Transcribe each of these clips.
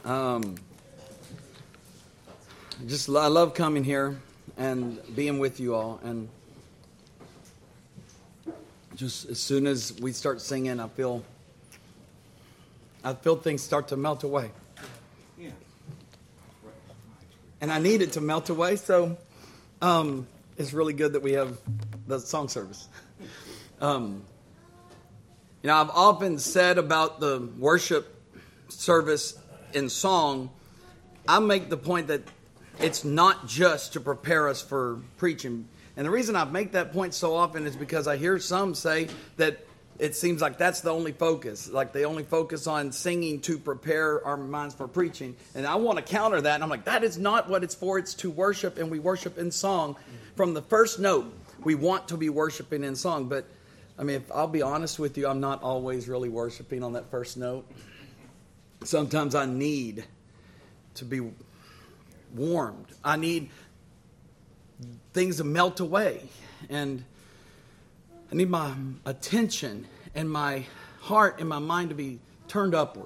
I love coming here and being with you all. And just as soon as we start singing, I feel things start to melt away. And I need it to melt away, so it's really good that we have the song service. I've often said about the worship service in song, I make the point that it's not just to prepare us for preaching. And the reason I make that point so often is because I hear some say that it seems like that's the only focus. Like they only focus on singing to prepare our minds for preaching. And I want to counter that. And I'm like, that is not what it's for. It's to worship, and we worship in song. From the first note, we want to be worshiping in song. But, I mean, if I'll be honest with you, I'm not always really worshiping on that first note. Sometimes I need to be warmed. I need things to melt away. And I need my attention and my heart and my mind to be turned upward.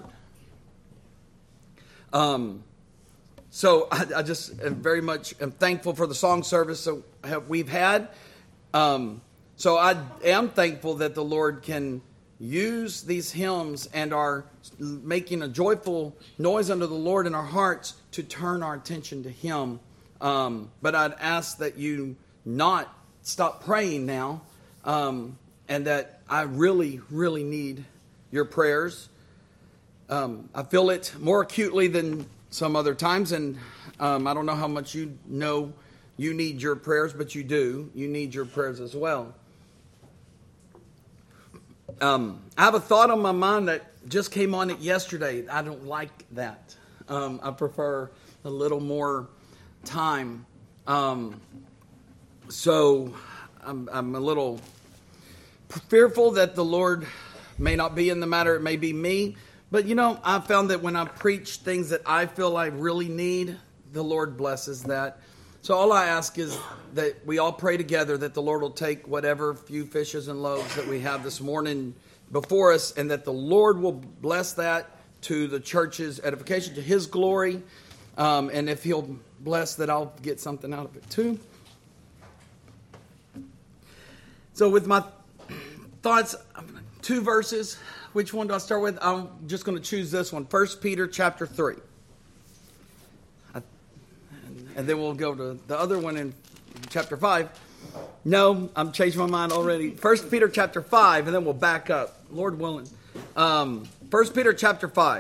So I just am very much am thankful for the song service that we've had. So I am thankful that the Lord can use these hymns and are making a joyful noise unto the Lord in our hearts to turn our attention to Him. But I'd ask that you not stop praying now, and that I really, really need your prayers. I feel it more acutely than some other times, and I don't know how much you know you need your prayers, but you do. You need your prayers as well. I have a thought on my mind that just came on it yesterday. I don't like that. I prefer a little more time. So I'm a little fearful that the Lord may not be in the matter. It may be me. But, I found that when I preach things that I feel I really need, the Lord blesses that. So all I ask is that we all pray together that the Lord will take whatever few fishes and loaves that we have this morning before us, and that the Lord will bless that to the church's edification, to His glory. And if He'll bless that, I'll get something out of it too. So with my thoughts, 2 verses. Which one do I start with? I'm just going to choose this one. 1 Peter chapter 3. And then we'll go to the other one in chapter 5. No, I'm changing my mind already. 1 Peter chapter 5, and then we'll back up. Lord willing. 1 Peter chapter 5.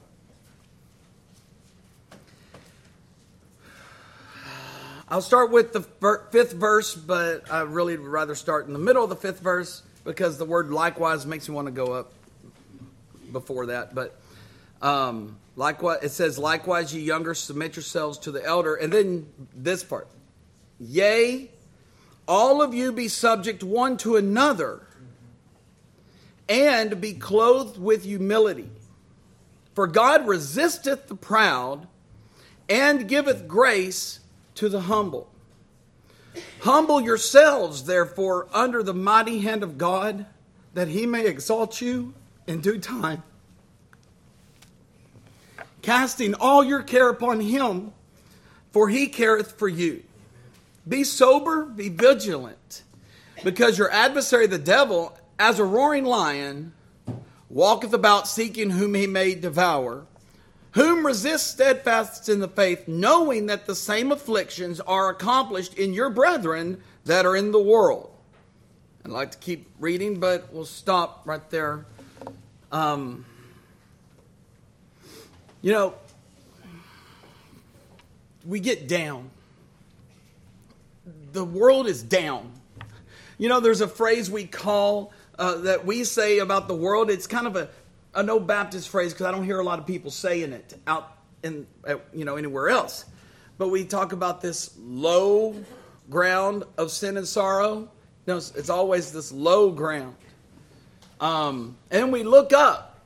I'll start with the 5th verse, but I really would rather start in the middle of the 5th verse, because the word likewise makes me want to go up before that. But likewise, it says, likewise, ye younger, submit yourselves to the elder. And then this part. Yea, all of you be subject one to another, and be clothed with humility. For God resisteth the proud, and giveth grace to the humble. Humble yourselves, therefore, under the mighty hand of God, that He may exalt you in due time, casting all your care upon Him, for He careth for you. Be sober, be vigilant, because your adversary the devil, as a roaring lion, walketh about seeking whom he may devour, whom resist steadfast in the faith, knowing that the same afflictions are accomplished in your brethren that are in the world. I'd like to keep reading, but we'll stop right there. We get down. The world is down. There's a phrase we call, that we say about the world. It's kind of an old Baptist phrase, because I don't hear a lot of people saying it out in, anywhere else. But we talk about this low ground of sin and sorrow. It's always this low ground. And we look up.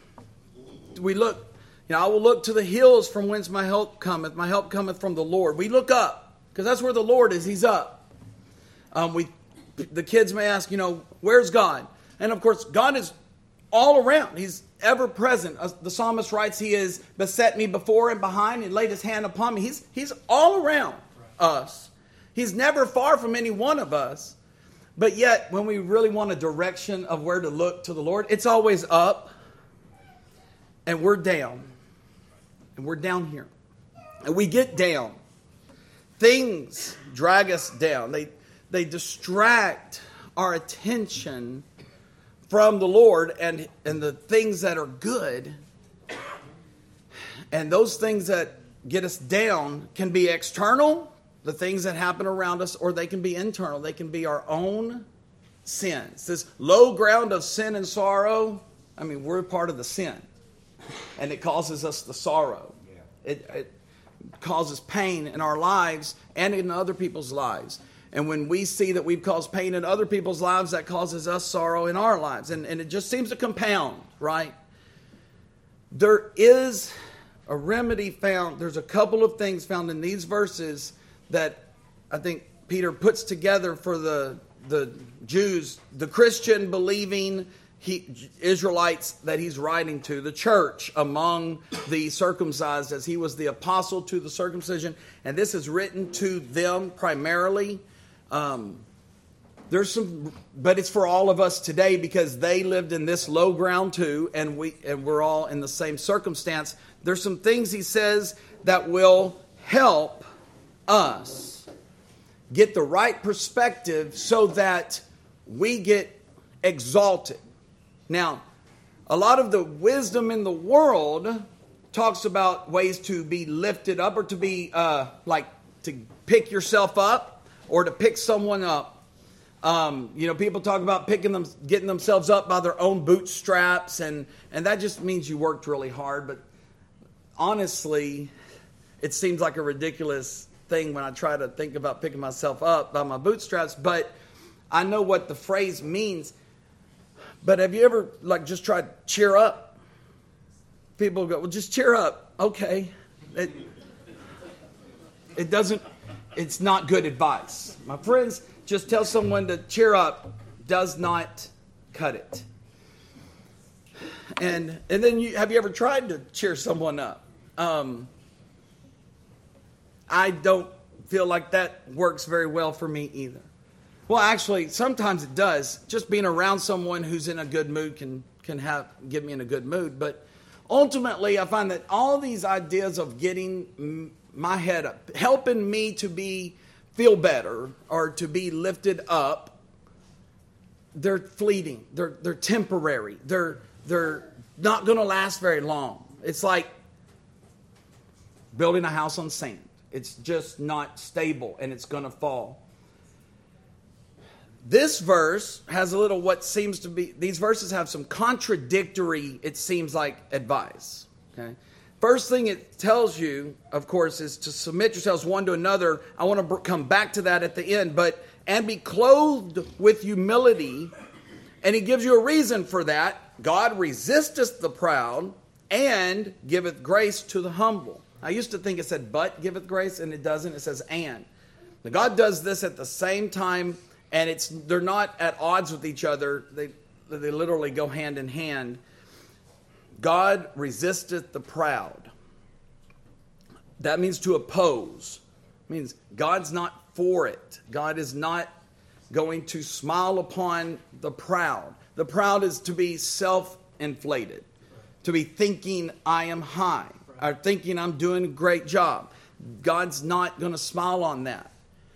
I will look to the hills from whence my help cometh. My help cometh from the Lord. We look up, because that's where the Lord is. He's up. The kids may ask, where's God? And of course, God is all around. He's ever present. The psalmist writes, he has beset me before and behind and laid his hand upon me. He's all around us. He's never far from any one of us. But yet, when we really want a direction of where to look to the Lord, it's always up. And we're down. And we're down here. And we get down. Things drag us down. They distract our attention from the Lord and the things that are good. And those things that get us down can be external, the things that happen around us, or they can be internal. They can be our own sins. This low ground of sin and sorrow, I mean, we're part of the sin. And it causes us the sorrow. It causes pain in our lives and in other people's lives. And when we see that we've caused pain in other people's lives, that causes us sorrow in our lives. And it just seems to compound, right? There is a remedy found. There's a couple of things found in these verses that I think Peter puts together for the Jews, the Christian believing Israelites that he's writing to, the church among the circumcised, as he was the apostle to the circumcision. And this is written to them primarily. But it's for all of us today because they lived in this low ground too, and we're all in the same circumstance. There's some things he says that will help us get the right perspective so that we get exalted. Now, a lot of the wisdom in the world talks about ways to be lifted up or to be to pick yourself up or to pick someone up. People talk about getting themselves up by their own bootstraps, and that just means you worked really hard. But honestly, it seems like a ridiculous thing when I try to think about picking myself up by my bootstraps. But I know what the phrase means. But have you ever just tried to cheer up? People go, well, just cheer up. Okay. It doesn't, it's not good advice. My friends, just tell someone to cheer up does not cut it. And then have you ever tried to cheer someone up? I don't feel like that works very well for me either. Well, actually, sometimes it does. Just being around someone who's in a good mood can get me in a good mood. But ultimately, I find that all these ideas of getting my head up, helping me to feel better or to be lifted up, they're fleeting. They're temporary. They're not going to last very long. It's like building a house on sand. It's just not stable, and it's going to fall. This verse has a little these verses have some contradictory, it seems like, advice. Okay. First thing it tells you, of course, is to submit yourselves one to another. I want to come back to that at the end. And be clothed with humility. And he gives you a reason for that. God resisteth the proud and giveth grace to the humble. I used to think it said but giveth grace, and it doesn't. It says and. Now, God does this at the same time. And they're not at odds with each other. They literally go hand in hand. God resisteth the proud. That means to oppose. It means God's not for it. God is not going to smile upon the proud. The proud is to be self-inflated. To be thinking I am high. Or thinking I'm doing a great job. God's not going to smile on that.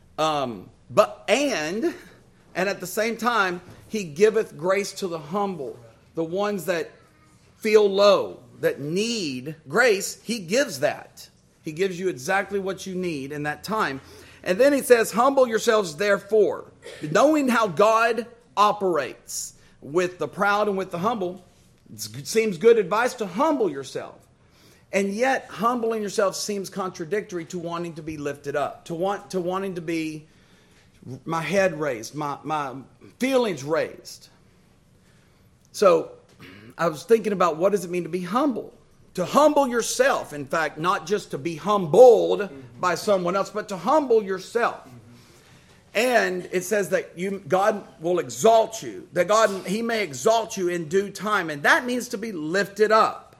And at the same time, he giveth grace to the humble, the ones that feel low, that need grace. He gives that. He gives you exactly what you need in that time. And then he says, humble yourselves therefore, knowing how God operates with the proud and with the humble. It seems good advice to humble yourself. And yet, humbling yourself seems contradictory to wanting to be lifted up, to wanting to be my head raised, my feelings raised. So I was thinking about what does it mean to be humble? To humble yourself, in fact, not just to be humbled by someone else, but to humble yourself. And it says that God will exalt you, that He may exalt you in due time. And that means to be lifted up.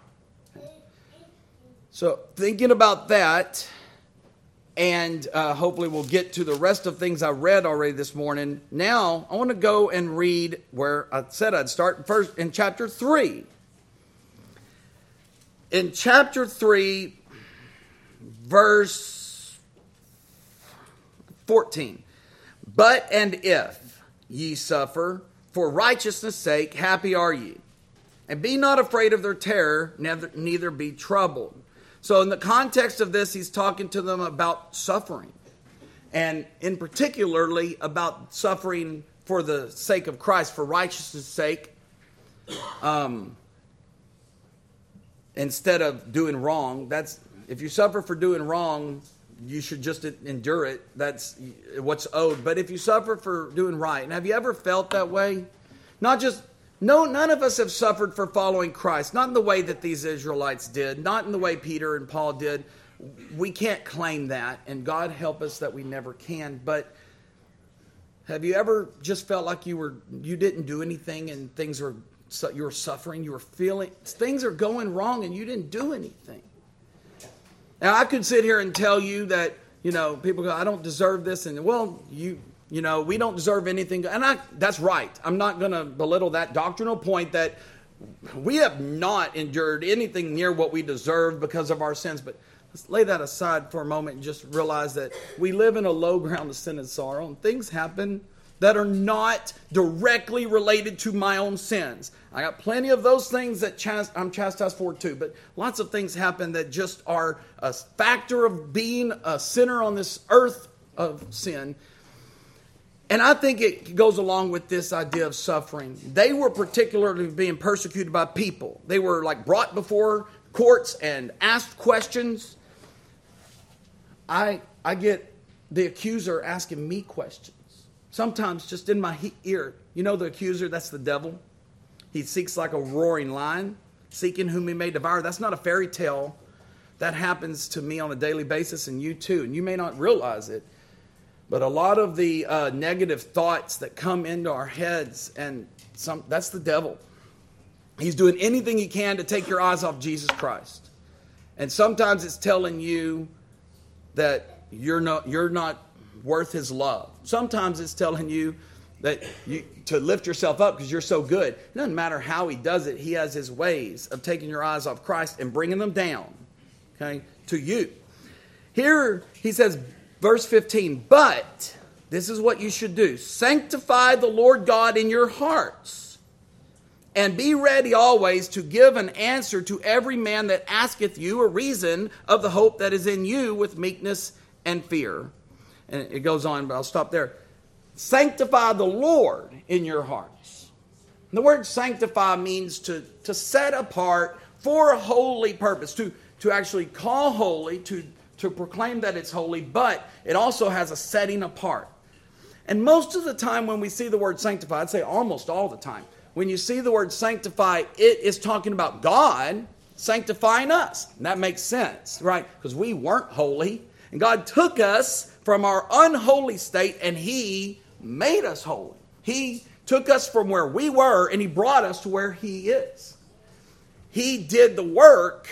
So thinking about that, and hopefully we'll get to the rest of things I read already this morning. Now, I want to go and read where I said I'd start first in chapter 3. In chapter 3, verse 14. But and if ye suffer for righteousness' sake, happy are ye. And be not afraid of their terror, neither be troubled. So in the context of this, he's talking to them about suffering. And in particularly about suffering for the sake of Christ, for righteousness' sake. Instead of doing wrong. If you suffer for doing wrong, you should just endure it. That's what's owed. But if you suffer for doing right, and have you ever felt that way? None of us have suffered for following Christ. Not in the way that these Israelites did. Not in the way Peter and Paul did. We can't claim that. And God help us that we never can. But have you ever just felt like you didn't do anything and you were suffering, you were feeling, things are going wrong and you didn't do anything? Now, I could sit here and tell you that, people go, I don't deserve this. And, well, we don't deserve anything. And that's right. I'm not going to belittle that doctrinal point that we have not endured anything near what we deserve because of our sins. But let's lay that aside for a moment and just realize that we live in a low ground of sin and sorrow. And things happen that are not directly related to my own sins. I got plenty of those things that I'm chastised for too, but lots of things happen that just are a factor of being a sinner on this earth of sin. And I think it goes along with this idea of suffering. They were particularly being persecuted by people. They were brought before courts and asked questions. I get the accuser asking me questions. Sometimes just in my ear. The accuser, that's the devil. He seeks like a roaring lion, seeking whom he may devour. That's not a fairy tale. That happens to me on a daily basis, and you too. And you may not realize it. But a lot of the negative thoughts that come into our heads, that's the devil. He's doing anything he can to take your eyes off Jesus Christ. And sometimes it's telling you that you're not worth his love. Sometimes it's telling you that to lift yourself up because you're so good. It doesn't matter how he does it. He has his ways of taking your eyes off Christ and bringing them down, to you. Here he says, verse 15, but this is what you should do. Sanctify the Lord God in your hearts, and be ready always to give an answer to every man that asketh you a reason of the hope that is in you with meekness and fear. And it goes on, but I'll stop there. Sanctify the Lord in your hearts. And the word sanctify means to set apart for a holy purpose, to actually call holy, to proclaim that it's holy, but it also has a setting apart. And most of the time when we see the word sanctify, I'd say almost all the time, when you see the word sanctify, it is talking about God sanctifying us. And that makes sense, right? Because we weren't holy. And God took us from our unholy state and He made us holy. He took us from where we were and He brought us to where He is. He did the work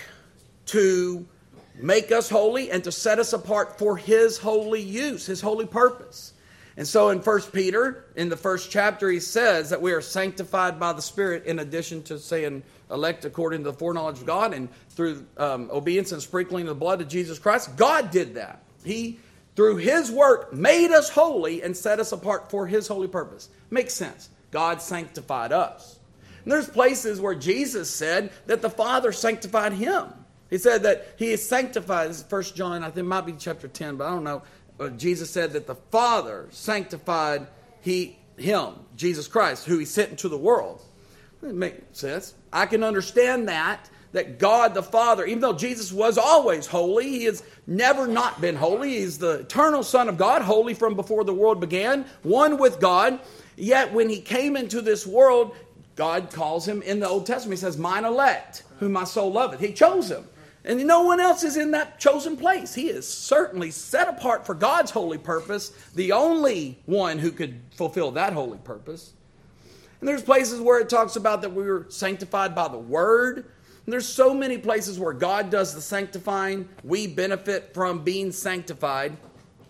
to make us holy and to set us apart for His holy use, His holy purpose. And so in 1 Peter, in the first chapter, he says that we are sanctified by the Spirit in addition to saying elect according to the foreknowledge of God and through obedience and sprinkling of the blood of Jesus Christ. God did that. He, through His work, made us holy and set us apart for His holy purpose. Makes sense. God sanctified us. And there's places where Jesus said that the Father sanctified Him. He said that He is sanctified. This is 1 John, I think it might be chapter 10, but I don't know. Jesus said that the Father sanctified Him, Jesus Christ, who He sent into the world. It makes sense. I can understand that God the Father, even though Jesus was always holy, He has never not been holy. He's the eternal Son of God, holy from before the world began, one with God. Yet when He came into this world, God calls Him in the Old Testament. He says, mine elect, whom my soul loveth. He chose Him. And no one else is in that chosen place. He is certainly set apart for God's holy purpose, the only one who could fulfill that holy purpose. And there's places where it talks about that we were sanctified by the Word. And there's so many places where God does the sanctifying. We benefit from being sanctified.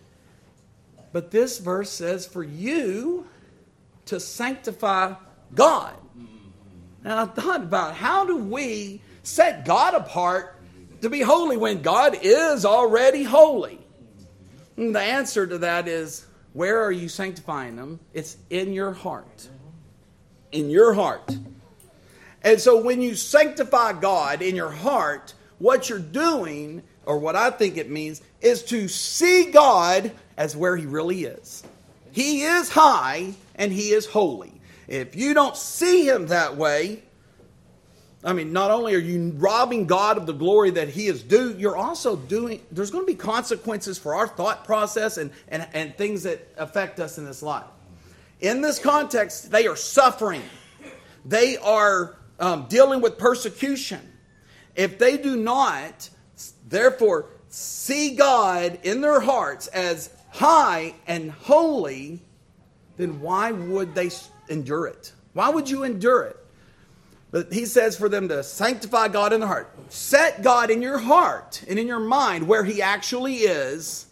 But this verse says for you to sanctify God. And I thought about how do we set God apart to be holy when God is already holy? And the answer to that is, where are you sanctifying them? It's in your heart. In your heart. And so when you sanctify God in your heart, what you're doing, or what I think it means, is to see God as where He really is. He is high and He is holy. If you don't see Him that way, I mean, not only are you robbing God of the glory that He is due, you're also doing, there's going to be consequences for our thought process and things that affect us in this life. In this context, they are suffering. They are dealing with persecution. If they do not, therefore, see God in their hearts as high and holy, then why would they endure it? Why would you endure it? But he says for them to sanctify God in the heart. Set God in your heart and in your mind where He actually is,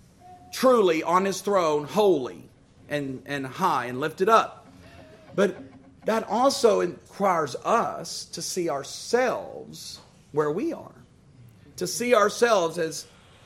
truly on His throne, holy and high and lifted up. But that also requires us to see ourselves where we are. To see ourselves as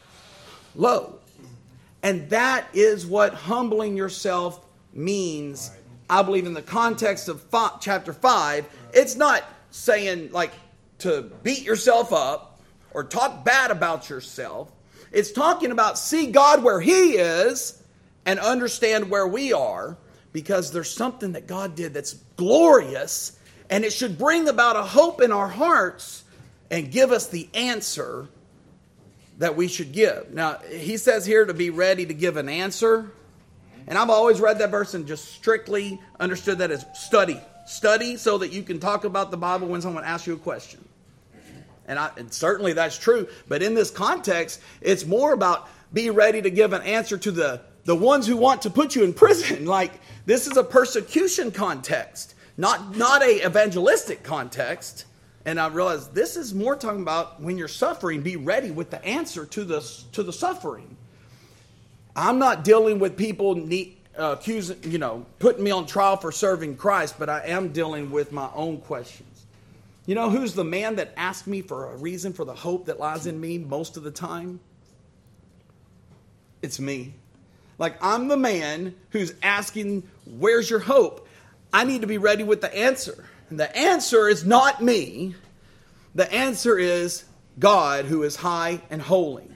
low. And that is what humbling yourself means. I believe in the context of chapter 5, it's not saying like to beat yourself up or talk bad about yourself. It's talking about see God where He is and understand where we are, because there's something that God did that's glorious, and it should bring about a hope in our hearts and give us the answer that we should give. Now, he says here to be ready to give an answer. And I've always read that verse and just strictly understood that as study. Study so that you can talk about the Bible when someone asks you a question. And certainly that's true. But in this context, it's more about be ready to give an answer to the ones who want to put you in prison. Like, this is a persecution context, not a evangelistic context. And I realized this is more talking about when you're suffering, be ready with the answer to the suffering. I'm not dealing with people accusing, putting me on trial for serving Christ, but I am dealing with my own questions. You know who's the man that asked me for a reason for the hope that lies in me most of the time? It's me. Like, I'm the man who's asking, where's your hope? I need to be ready with the answer. And the answer is not me. The answer is God, who is high and holy.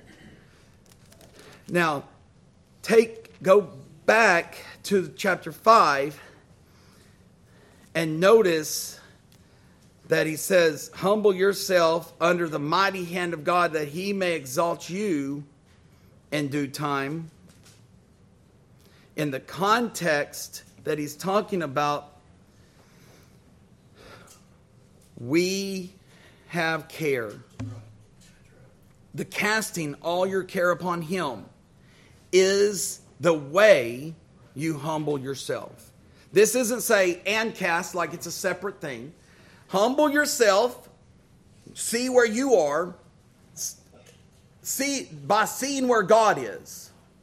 Now, go back to chapter 5 and notice that he says, humble yourself under the mighty hand of God that He may exalt you in due time. In the context that he's talking about, we have care. The casting all your care upon Him is the way you humble yourself. This isn't say and cast like it's a separate thing. Humble yourself. See where you are. See by seeing where God is.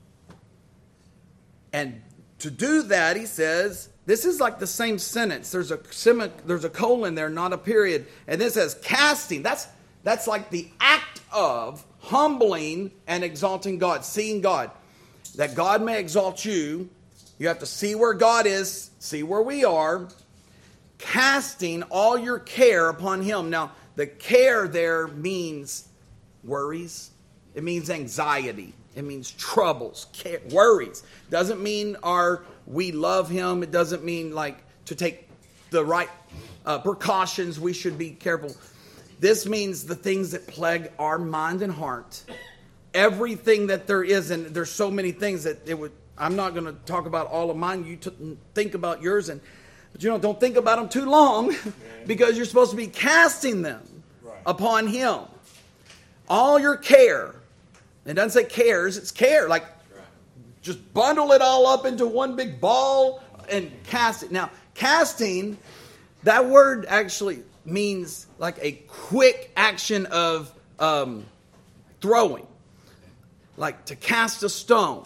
And to do that, he says, this is like the same sentence. There's a colon there, not a period. And this says casting. That's like the act of humbling and exalting God, seeing God. That God may exalt you. You have to see where God is, see where we are. Casting all your care upon Him. Now, the care there means worries. It means anxiety. It means troubles, worries. Doesn't mean we love Him. It doesn't mean like to take the right precautions. We should be careful. This means the things that plague our mind and heart. Everything that there is, and there's so many things that I'm not going to talk about all of mine. You think about yours, but don't think about them too long, because you're supposed to be casting them upon Him. all your care. It doesn't say cares, it's care. Like, just bundle it all up into one big ball and cast it. Now, casting, that word actually means like a quick action of throwing. Like to cast a stone.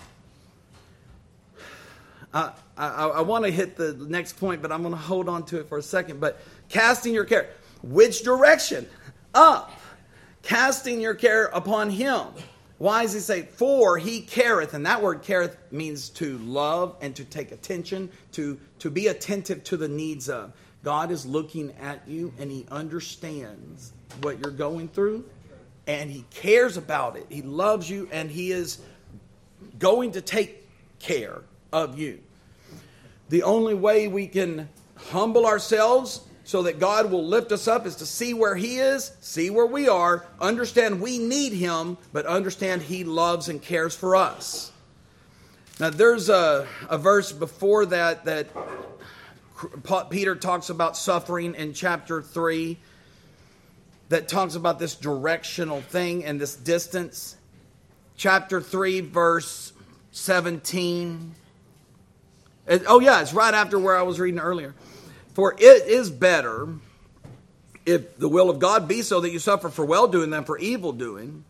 I want to hit the next point, but I'm going to hold on to it for a second. But casting your care. Which direction? Up. Casting your care upon him. Why does he say, for he careth? And that word careth means to love and to take attention, to be attentive to the needs of. God is looking at you and he understands what you're going through. And he cares about it. He loves you and he is going to take care of you. The only way we can humble ourselves so that God will lift us up is to see where he is, see where we are, understand we need him, but understand he loves and cares for us. Now there's a verse before that Peter talks about suffering in chapter 3 that talks about this directional thing and this distance. Chapter 3 verse 17. It's right after where I was reading earlier. For it is better, if the will of God be so, that you suffer for well-doing than for evil-doing.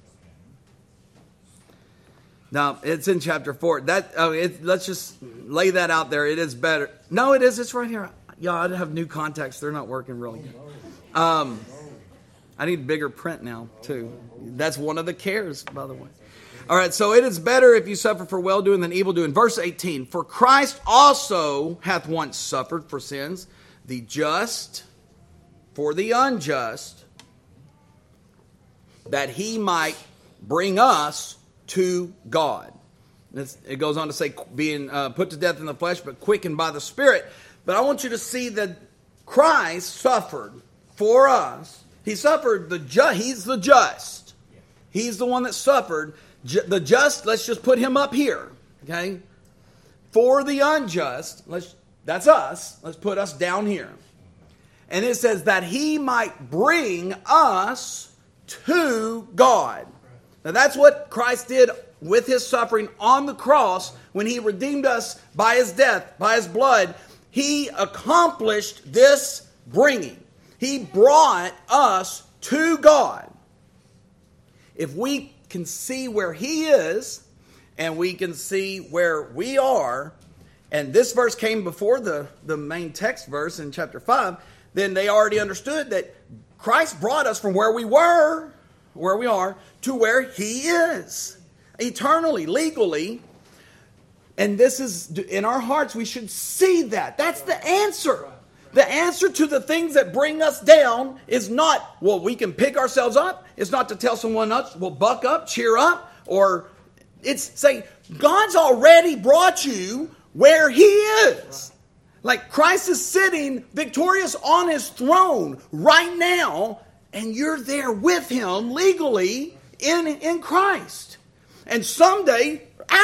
Now, it's in chapter 4. Let's just lay that out there. It is better. No, it is. It's right here. Yeah, I have new contacts. They're not working really good. I need bigger print now, too. That's one of the cares, by the way. All right, so it is better if you suffer for well-doing than evil-doing. Verse 18, for Christ also hath once suffered for sins, the just for the unjust, that he might bring us to God. It goes on to say, being put to death in the flesh, but quickened by the Spirit. But I want you to see that Christ suffered for us. He suffered he's the just. He's the one that suffered. The just, let's just put him up here. Okay? For the unjust, that's us. Let's put us down here. And it says that he might bring us to God. Now that's what Christ did with his suffering on the cross when he redeemed us by his death, by his blood. He accomplished this bringing. He brought us to God. If we can see where he is and we can see where we are, and this verse came before the main text verse in chapter 5, then they already understood that Christ brought us from where we were, where we are, to where he is. Eternally, legally. And this is, in our hearts, we should see that. That's the answer. The answer to the things that bring us down is not, well, we can pick ourselves up. It's not to tell someone else, well, buck up, cheer up. Or it's saying, God's already brought you where he is. Like Christ is sitting victorious on his throne right now, and you're there with him legally in Christ. And someday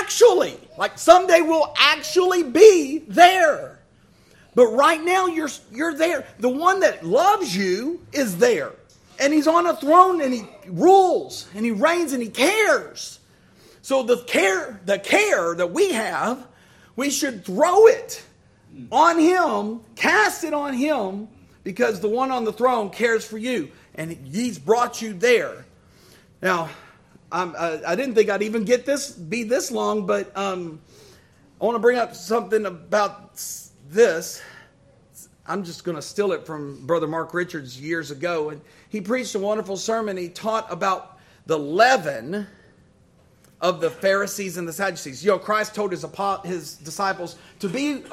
we'll actually be there. But right now you're there. The one that loves you is there. And he's on a throne and he rules and he reigns and he cares. So the care that we have, we should throw it on him, cast it on him, because the one on the throne cares for you and he's brought you there. Now, I didn't think I'd even be this long, but I want to bring up something about this. I'm just going to steal it from Brother Mark Richards years ago. And he preached a wonderful sermon. He taught about the leaven of the Pharisees and the Sadducees. You know, Christ told his disciples to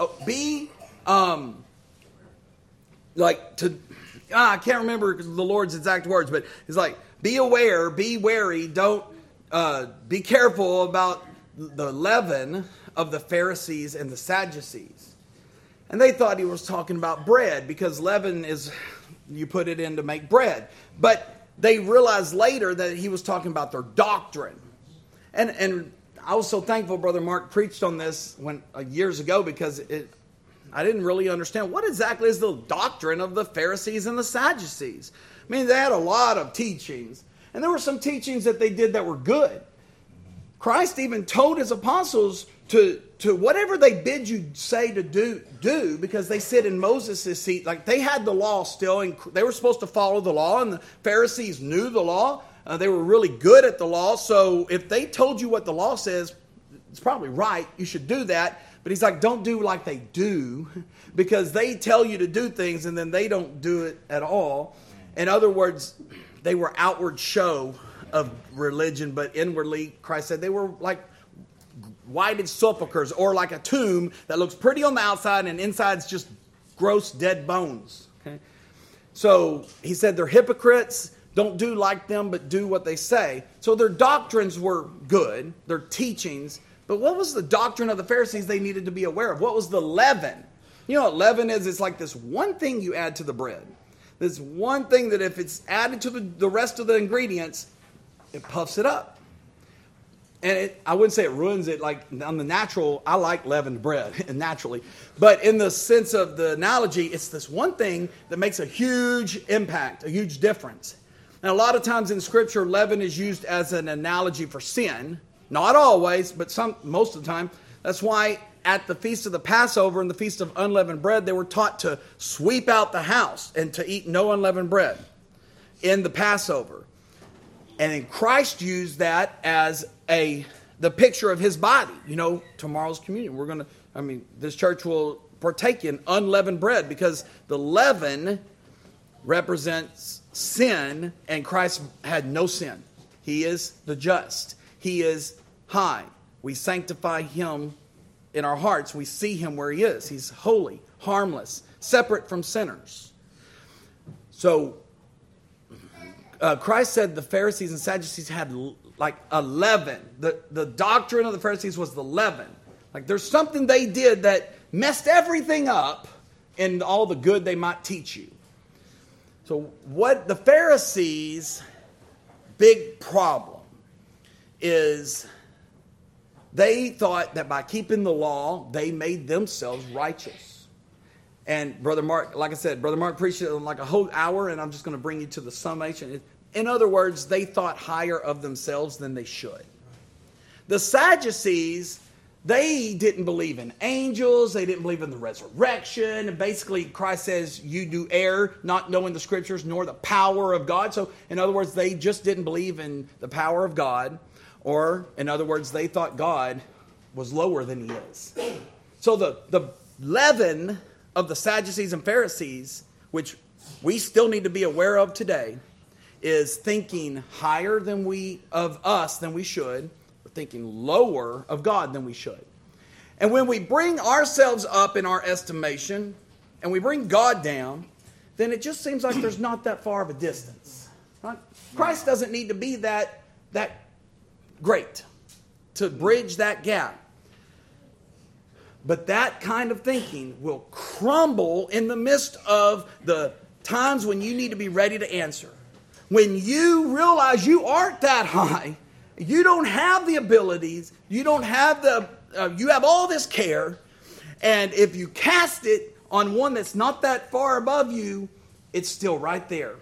I can't remember the Lord's exact words, but it's like, be aware, be wary, don't be careful about the leaven of the Pharisees and the Sadducees. And they thought he was talking about bread, because leaven is, you put it in to make bread. But they realized later that he was talking about their doctrine. And I was so thankful Brother Mark preached on this years ago, because I didn't really understand what exactly is the doctrine of the Pharisees and the Sadducees. I mean, they had a lot of teachings. And there were some teachings that they did that were good. Christ even told his apostles to whatever they bid you say to do, because they sit in Moses' seat. Like, they had the law still, and they were supposed to follow the law, and the Pharisees knew the law. They were really good at the law. So if they told you what the law says, it's probably right. You should do that. But he's like, don't do like they do, because they tell you to do things and then they don't do it at all. In other words, they were outward show of religion, but inwardly, Christ said, they were like whited sepulchres, or like a tomb that looks pretty on the outside and inside's just gross dead bones. Okay? So he said they're hypocrites. Don't do like them, but do what they say. So their doctrines were good, their teachings. But what was the doctrine of the Pharisees they needed to be aware of? What was the leaven? You know what leaven is? It's like this one thing you add to the bread. This one thing that if it's added to the rest of the ingredients, it puffs it up. And I wouldn't say it ruins it. Like on the natural, I like leavened bread naturally. But in the sense of the analogy, it's this one thing that makes a huge impact, a huge difference. And a lot of times in Scripture, leaven is used as an analogy for sin. Not always, but most of the time. That's why at the Feast of the Passover and the Feast of Unleavened Bread, they were taught to sweep out the house and to eat no unleavened bread in the Passover. And then Christ used that as the picture of his body. You know, tomorrow's communion. This church will partake in unleavened bread, because the leaven represents sin, and Christ had no sin. He is the just. He is high. We sanctify him in our hearts. We see him where he is. He's holy, harmless, separate from sinners. So Christ said the Pharisees and Sadducees had like a leaven. The doctrine of the Pharisees was the leaven. Like there's something they did that messed everything up in all the good they might teach you. So what the Pharisees' big problem is, they thought that by keeping the law, they made themselves righteous. And Brother Mark, like I said, Brother Mark preached it in like a whole hour, and I'm just going to bring you to the summation. In other words, they thought higher of themselves than they should. The Sadducees, they didn't believe in angels. They didn't believe in the resurrection. And basically, Christ says, you do err, not knowing the Scriptures, nor the power of God. So, in other words, they just didn't believe in the power of God. Or, in other words, they thought God was lower than he is. So the leaven of the Sadducees and Pharisees, which we still need to be aware of today, is thinking higher of us than we should. We're thinking lower of God than we should. And when we bring ourselves up in our estimation, and we bring God down, then it just seems like there's not that far of a distance. Right? Christ doesn't need to be that great to bridge that gap. But that kind of thinking will crumble in the midst of the times when you need to be ready to answer. When you realize you aren't that high, you don't have the abilities, you have all this care, and if you cast it on one that's not that far above you, it's still right there.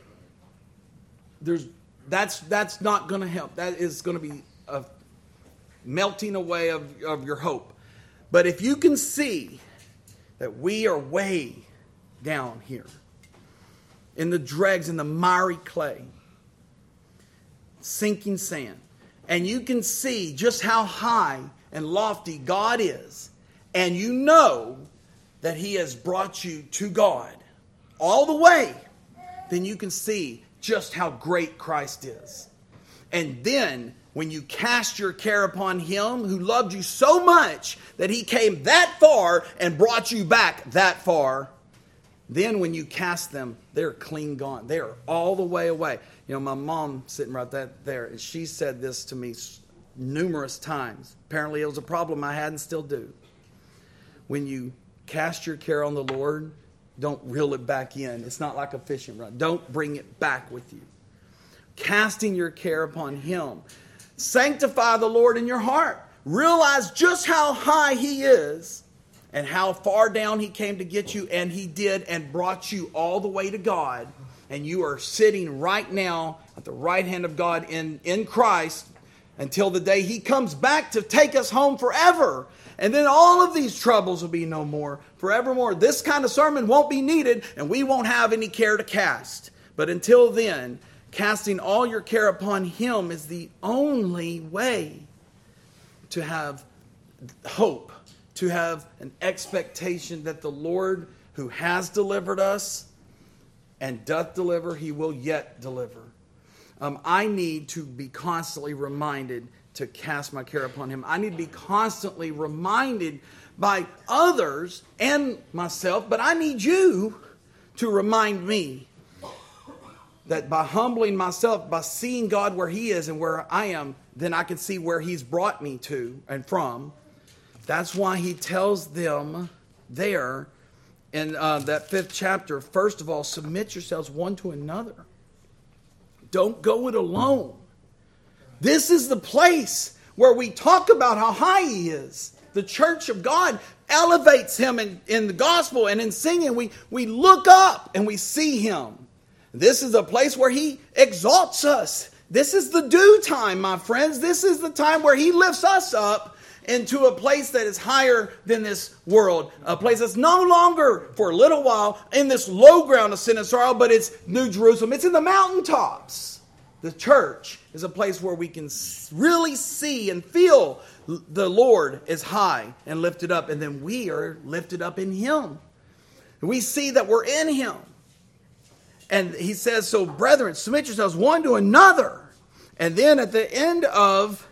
That's not going to help. That is going to be a melting away of your hope. But if you can see that we are way down here in the dregs, in the miry clay, sinking sand, and you can see just how high and lofty God is, and you know that he has brought you to God all the way, then you can see just how great Christ is. And then when you cast your care upon him who loved you so much that he came that far and brought you back that far, then when you cast them, they're clean gone. They are all the way away. You know, my mom sitting right there, and she said this to me numerous times. Apparently it was a problem I had and still do. When you cast your care on the Lord, don't reel it back in. It's not like a fishing rod. Don't bring it back with you. Casting your care upon him. Sanctify the Lord in your heart. Realize just how high he is and how far down he came to get you, and he did, and brought you all the way to God. And you are sitting right now at the right hand of God in Christ until the day he comes back to take us home forever. And then all of these troubles will be no more forevermore. This kind of sermon won't be needed, and we won't have any care to cast. But until then, casting all your care upon him is the only way to have hope, to have an expectation that the Lord who has delivered us and doth deliver, he will yet deliver. I need to be constantly reminded to cast my care upon him. I need to be constantly reminded by others and myself, but I need you to remind me that by humbling myself, by seeing God where he is and where I am, then I can see where he's brought me to and from. That's why he tells them there in that 5th chapter, first of all, submit yourselves one to another. Don't go it alone. This is the place where we talk about how high he is. The church of God elevates him in the gospel and in singing. We look up and we see him. This is a place where he exalts us. This is the due time, my friends. This is the time where he lifts us up into a place that is higher than this world. A place that's no longer, for a little while, in this low ground of sin and sorrow, but it's New Jerusalem. It's in the mountaintops. The church is a place where we can really see and feel the Lord is high and lifted up. And then we are lifted up in him. We see that we're in him. And he says, so brethren, submit yourselves one to another. And then at the end of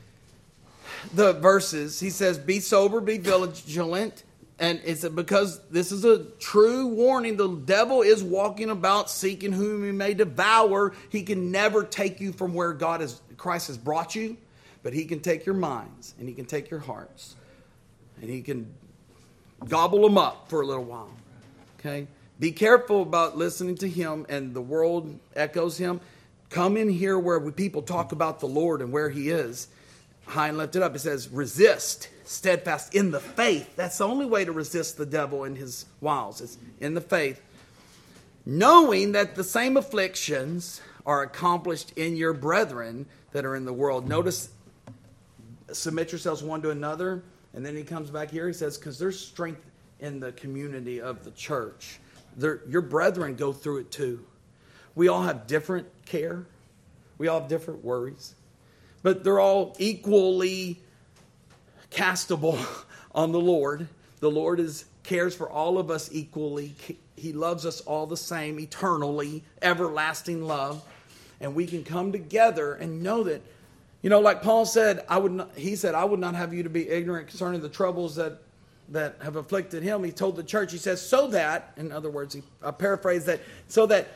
the verses, he says, be sober, be vigilant. And it's because this is a true warning. The devil is walking about seeking whom he may devour. He can never take you from where Christ has brought you, but he can take your minds and he can take your hearts and he can gobble them up for a little while. Okay? Be careful about listening to him and the world echoes him. Come in here where people talk about the Lord and where he is, high and lifted up. It says, resist, steadfast in the faith. That's the only way to resist the devil and his wiles. It's in the faith. Knowing that the same afflictions are accomplished in your brethren that are in the world. Notice, submit yourselves one to another. And then he comes back here. He says, because there's strength in the community of the church. Your brethren go through it too. We all have different care. We all have different worries. But they're all equally castable on the Lord. The Lord cares for all of us equally. He loves us all the same, eternally, everlasting love. And we can come together and know that, like Paul said, I would not have you to be ignorant concerning the troubles that have afflicted him. He told the church, he says, so that, in other words, I paraphrase that, so that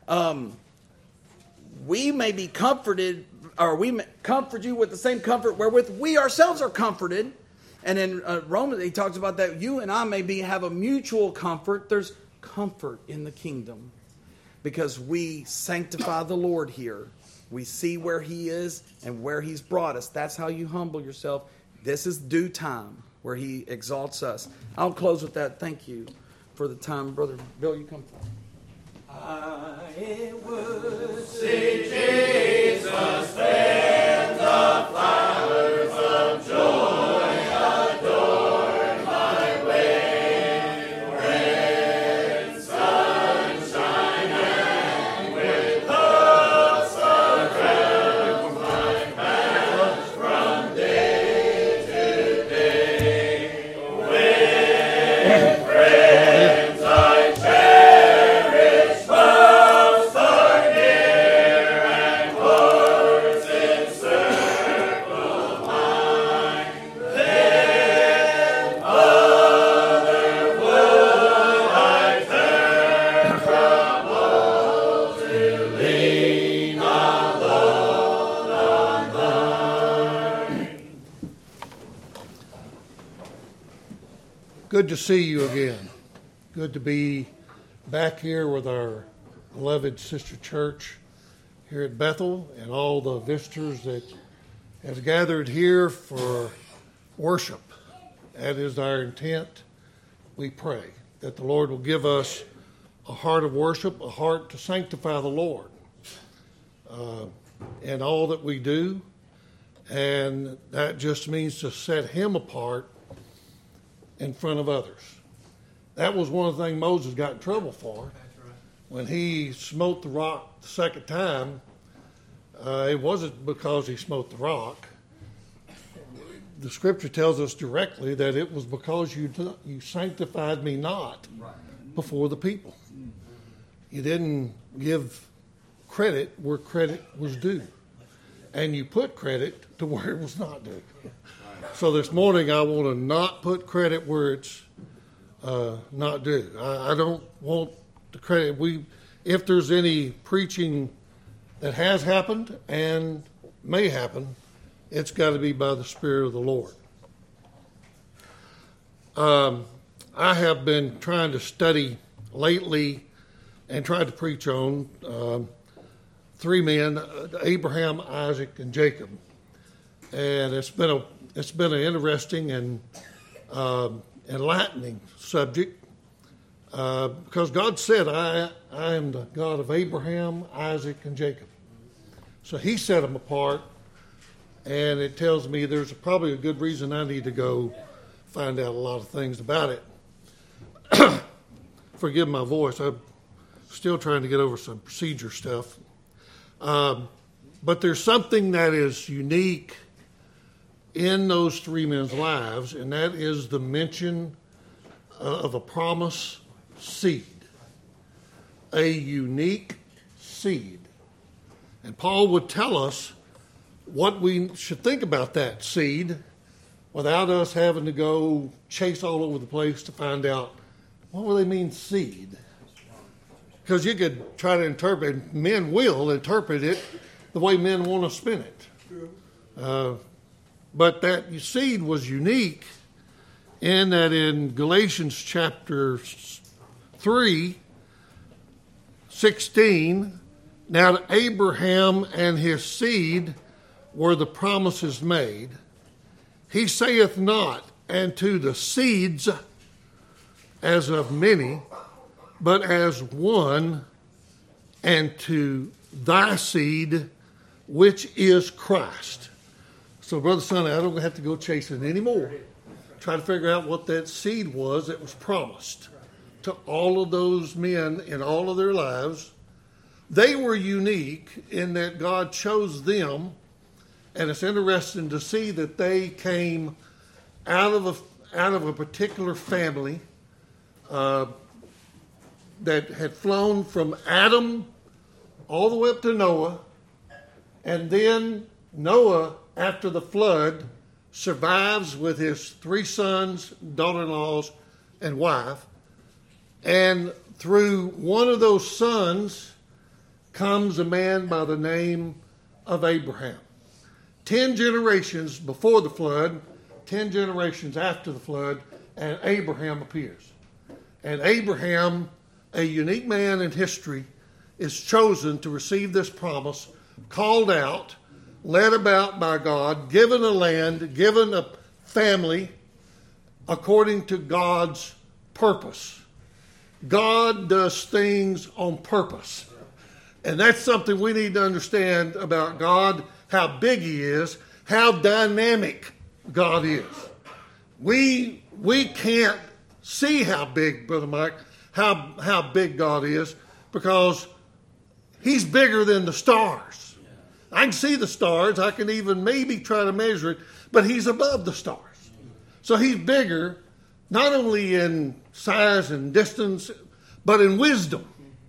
we may be comforted, or we may comfort you with the same comfort wherewith we ourselves are comforted. And in Romans, he talks about that you and I may have a mutual comfort. There's comfort in the kingdom because we sanctify the Lord here. We see where he is and where he's brought us. That's how you humble yourself. This is due time where he exalts us. I'll close with that. Thank you for the time. Brother Bill, you come forward. I would see Jesus then the flowers of joy adorn my way, when sunshine and with hopes around my path from day to day, when friends I cherish most are near and close encircle mine, then other would I turn from all to lean alone on thine. Good to see you again. Good to be back here with our beloved sister church here at Bethel and all the visitors that have gathered here for worship. That is our intent. We pray that the Lord will give us a heart of worship, a heart to sanctify the Lord. in all that we do. And that just means to set him apart in front of others. That was one of the things Moses got in trouble for. When he smote the rock the second time, it wasn't because he smote the rock. The scripture tells us directly that it was because you sanctified me not before the people. You didn't give credit where credit was due. And you put credit to where it was not due. So this morning I want to not put credit where it's not due. I don't want the credit. If there's any preaching that has happened and may happen, it's got to be by the Spirit of the Lord. I have been trying to study lately and tried to preach on three men, Abraham, Isaac, and Jacob. And it's been an interesting and enlightening subject because God said, I am the God of Abraham, Isaac, and Jacob. So he set them apart, and it tells me there's probably a good reason I need to go find out a lot of things about it. Forgive my voice. I'm still trying to get over some procedure stuff. But there's something that is unique in those three men's lives, and that is the mention of a promised seed. A unique seed. And Paul would tell us what we should think about that seed without us having to go chase all over the place to find out what do they mean seed. Because you could try to interpret, men will interpret it the way men want to spin it. But that seed was unique in that in Galatians chapter 3:16, now to Abraham and his seed were the promises made. He saith not, and to the seeds as of many, but as one, and to thy seed, which is Christ. So, Brother Sonny, I don't have to go chasing anymore. Try to figure out what that seed was that was promised to all of those men in all of their lives. They were unique in that God chose them, and it's interesting to see that they came out of a particular family that had flown from Adam all the way up to Noah, and then Noah, after the flood, survives with his 3 sons, daughter-in-laws, and wife. And through one of those sons comes a man by the name of Abraham. 10 generations before the flood, 10 generations after the flood, and Abraham appears. And Abraham, a unique man in history, is chosen to receive this promise, called out, led about by God, given a land, given a family, according to God's purpose. God does things on purpose. And that's something we need to understand about God, how big He is, how dynamic God is. We can't see how big, Brother Mike, how big God is, because He's bigger than the stars. I can see the stars. I can even maybe try to measure it, but He's above the stars. So He's bigger, not only in size and distance, but in wisdom,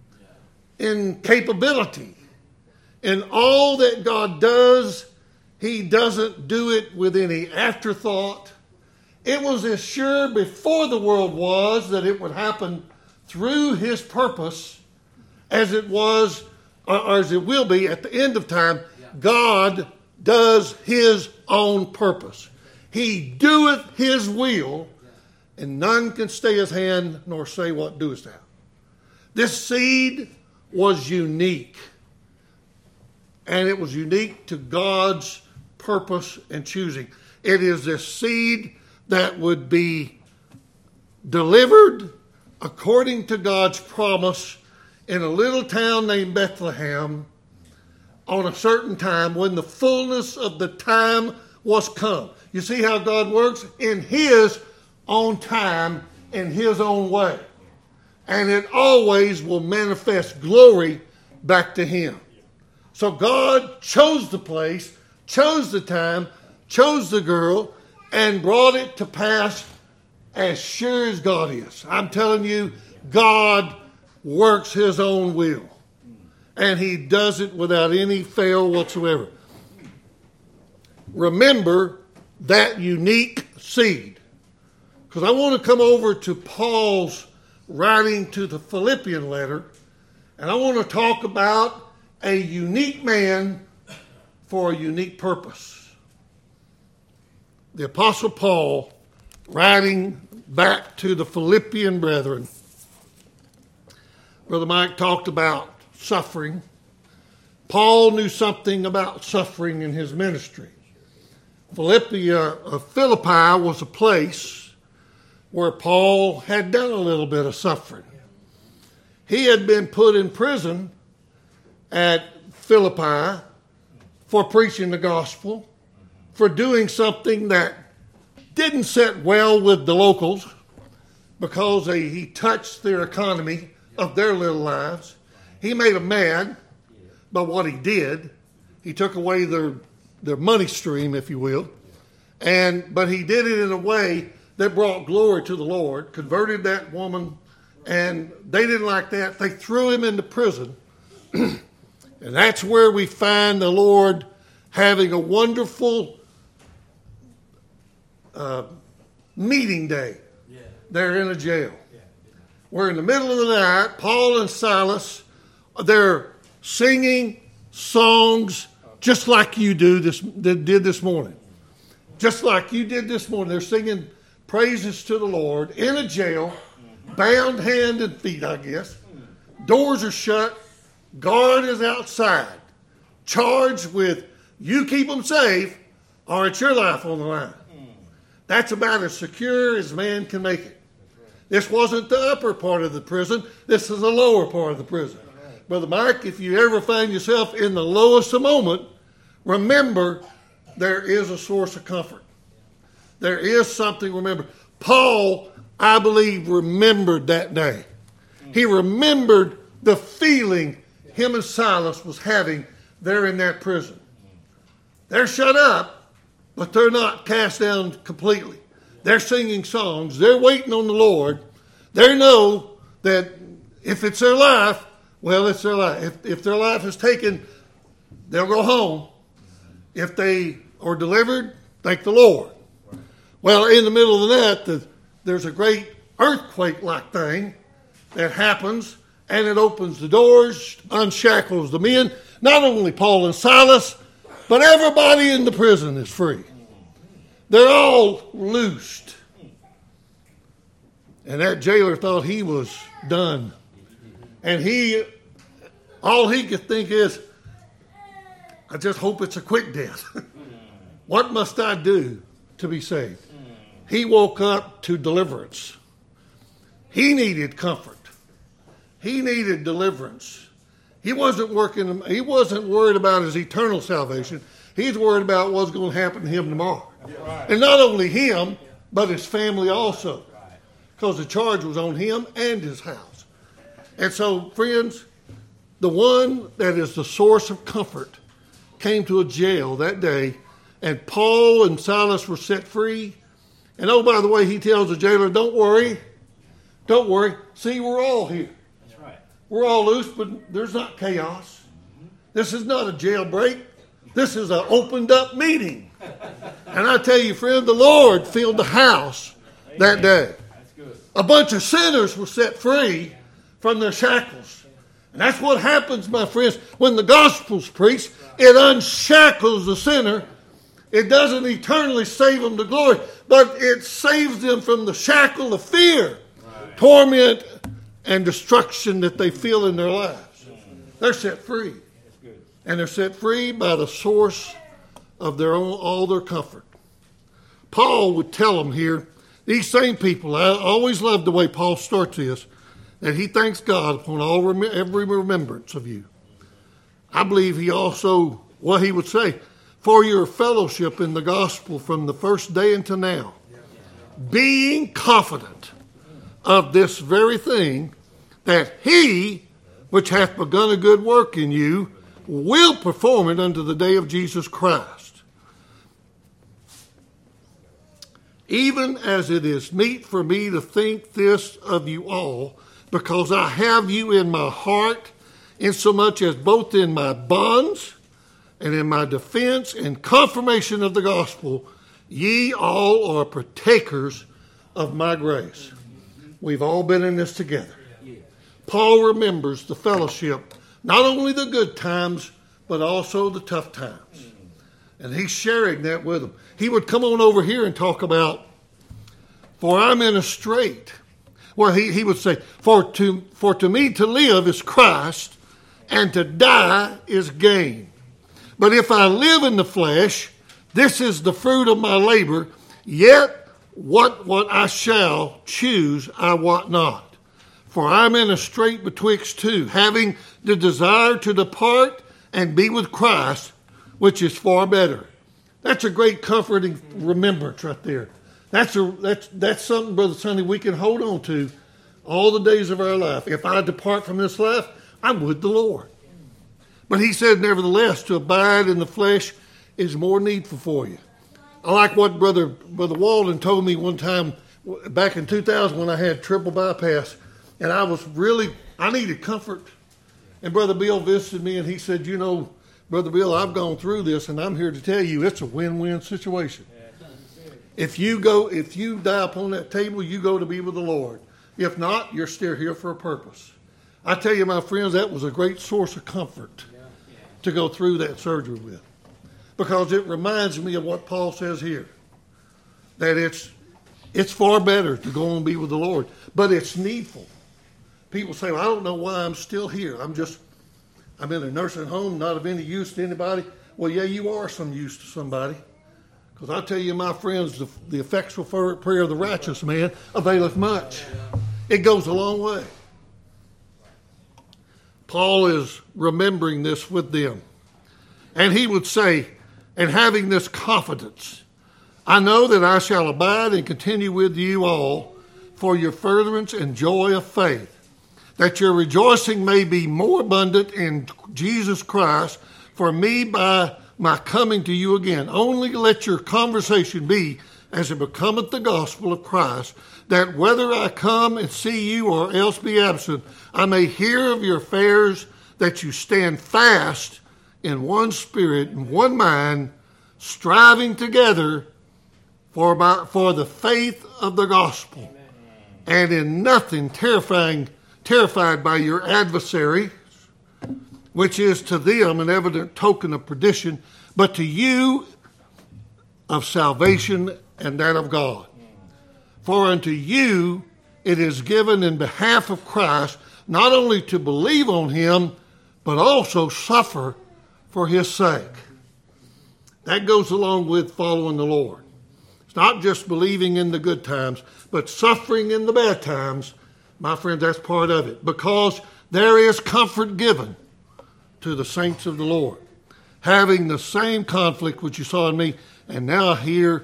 in capability. In all that God does, He doesn't do it with any afterthought. It was as sure before the world was that it would happen through His purpose as it was, or as it will be at the end of time. God does His own purpose. He doeth His will, and none can stay His hand nor say, what doest thou? This seed was unique. And it was unique to God's purpose and choosing. It is this seed that would be delivered according to God's promise in a little town named Bethlehem on a certain time when the fullness of the time was come. You see how God works? In His own time, in His own way. And it always will manifest glory back to Him. So God chose the place, chose the time, chose the girl, and brought it to pass as sure as God is. I'm telling you, God works His own will. And He does it without any fail whatsoever. Remember that unique seed. Because I want to come over to Paul's writing to the Philippian letter. And I want to talk about a unique man for a unique purpose. The Apostle Paul, writing back to the Philippian brethren. Brother Mike talked about suffering. Paul knew something about suffering in his ministry. Philippi was a place where Paul had done a little bit of suffering. He had been put in prison at Philippi for preaching the gospel, for doing something that didn't sit well with the locals because he touched their economy of their little lives. He made them mad by what he did. He took away their money stream, if you will. But he did it in a way that brought glory to the Lord, converted that woman, and they didn't like that. They threw him into prison. And that's where we find the Lord having a wonderful meeting day there in a jail. Where in the middle of the night, Paul and Silas, they're singing songs just like you did this morning. Just like you did this morning. They're singing praises to the Lord in a jail, bound hand and feet, I guess. Doors are shut. Guard is outside, charged with you keep them safe or it's your life on the line. That's about as secure as man can make it. This wasn't the upper part of the prison. This is the lower part of the prison. Brother Mike, if you ever find yourself in the lowest moment, remember there is a source of comfort. There is something, remember. Paul, I believe, remembered that day. He remembered the feeling him and Silas was having there in that prison. They're shut up, but they're not cast down completely. They're singing songs. They're waiting on the Lord. They know that if it's their life, well, it's their life. If their life is taken, they'll go home. If they are delivered, thank the Lord. Well, in the middle of the night, there's a great earthquake-like thing that happens, and it opens the doors, unshackles the men. Not only Paul and Silas, but everybody in the prison is free. They're all loosed. And that jailer thought he was done. And all he could think is, I just hope it's a quick death. What must I do to be saved? He woke up to deliverance. He needed comfort. He needed deliverance. He wasn't worried about his eternal salvation. He's worried about what's going to happen to him tomorrow. Right. And not only him, but his family also. Because the charge was on him and his house. And so, friends, the one that is the source of comfort came to a jail that day, and Paul and Silas were set free. And oh, by the way, he tells the jailer, don't worry. See, we're all here. That's right. We're all loose, but there's not chaos. This is not a jailbreak. This is an opened up meeting. And I tell you, friend, the Lord filled the house that day. That's good. A bunch of sinners were set free from their shackles. And that's what happens, my friends, when the gospel's preached. It unshackles the sinner. It doesn't eternally save them to glory, but it saves them from the shackle of fear, torment, and destruction that they feel in their lives. They're set free. And they're set free by the source of all their comfort. Paul would tell them here, these same people, I always love the way Paul starts this, that he thanks God upon every remembrance of you. I believe he also, what he would say, for your fellowship in the gospel from the first day until now, being confident of this very thing, that he which hath begun a good work in you will perform it unto the day of Jesus Christ. Even as it is meet for me to think this of you all, because I have you in my heart, insomuch as both in my bonds and in my defense and confirmation of the gospel, ye all are partakers of my grace. We've all been in this together. Paul remembers the fellowship, not only the good times, but also the tough times. And he's sharing that with them. He would come on over here and talk about, for I'm in a strait. Well, he would say, for to me to live is Christ, and to die is gain. But if I live in the flesh, this is the fruit of my labor, yet what I shall choose I wot not. For I'm in a strait betwixt two, having the desire to depart and be with Christ, which is far better. That's a great comforting remembrance right there. That's something, Brother Sonny, we can hold on to all the days of our life. If I depart from this life, I'm with the Lord. But he said, nevertheless, to abide in the flesh is more needful for you. I like what Brother Walden told me one time back in 2000 when I had triple bypass, and I needed comfort. And Brother Bill visited me, and he said, you know, Brother Bill, I've gone through this, and I'm here to tell you it's a win-win situation. If you die upon that table, you go to be with the Lord. If not, you're still here for a purpose. I tell you, my friends, that was a great source of comfort to go through that surgery with. Because it reminds me of what Paul says here. That it's far better to go and be with the Lord. But it's needful. People say, well, I don't know why I'm still here. I'm in a nursing home, not of any use to anybody. Well, yeah, you are some use to somebody. Because I tell you, my friends, the effectual prayer of the righteous man availeth much. It goes a long way. Paul is remembering this with them. And he would say, and having this confidence, I know that I shall abide and continue with you all for your furtherance and joy of faith, that your rejoicing may be more abundant in Jesus Christ for me by my coming to you again. Only let your conversation be as it becometh the gospel of Christ, that whether I come and see you or else be absent, I may hear of your affairs, that you stand fast in one spirit, in one mind, striving together for the faith of the gospel, and in nothing terrified by your adversary, which is to them an evident token of perdition, but to you of salvation and that of God. For unto you it is given in behalf of Christ not only to believe on him, but also suffer for his sake. That goes along with following the Lord. It's not just believing in the good times, but suffering in the bad times. My friends, that's part of it. Because there is comfort given to the saints of the Lord, having the same conflict which you saw in me, and now here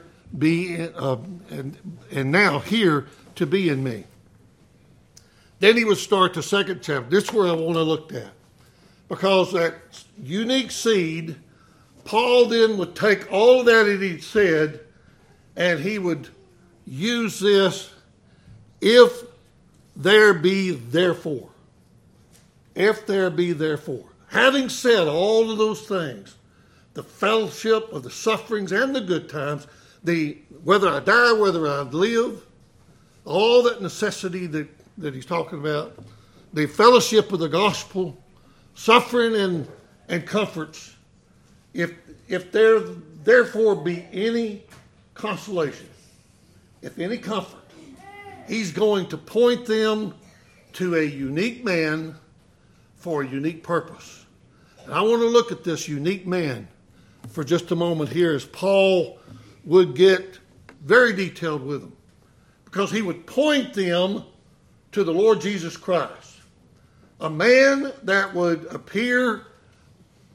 now here to be in me. Then he would start the second chapter. This is where I want to look at, because that unique seed, Paul then would take all of that he said, and he would use this, if there be therefore. If there be therefore. Having said all of those things, the fellowship of the sufferings and the good times, whether I die, whether I live, all that necessity that he's talking about, the fellowship of the gospel, suffering and comforts, if there therefore be any consolation, if any comfort, he's going to point them to a unique man for a unique purpose. And I want to look at this unique man for just a moment here, as Paul would get very detailed with them, because he would point them to the Lord Jesus Christ, a man that would appear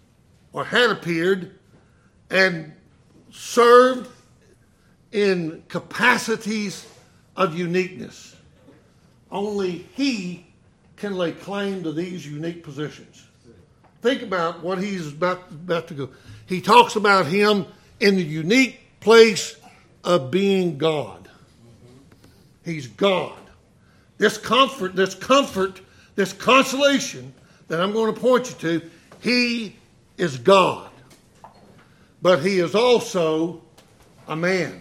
or had appeared and served in capacities of uniqueness. Only he can lay claim to these unique positions. Think about what he's about to go. He talks about him in the unique place of being God. He's God. This comfort, this consolation that I'm going to point you to, he is God. But he is also a man.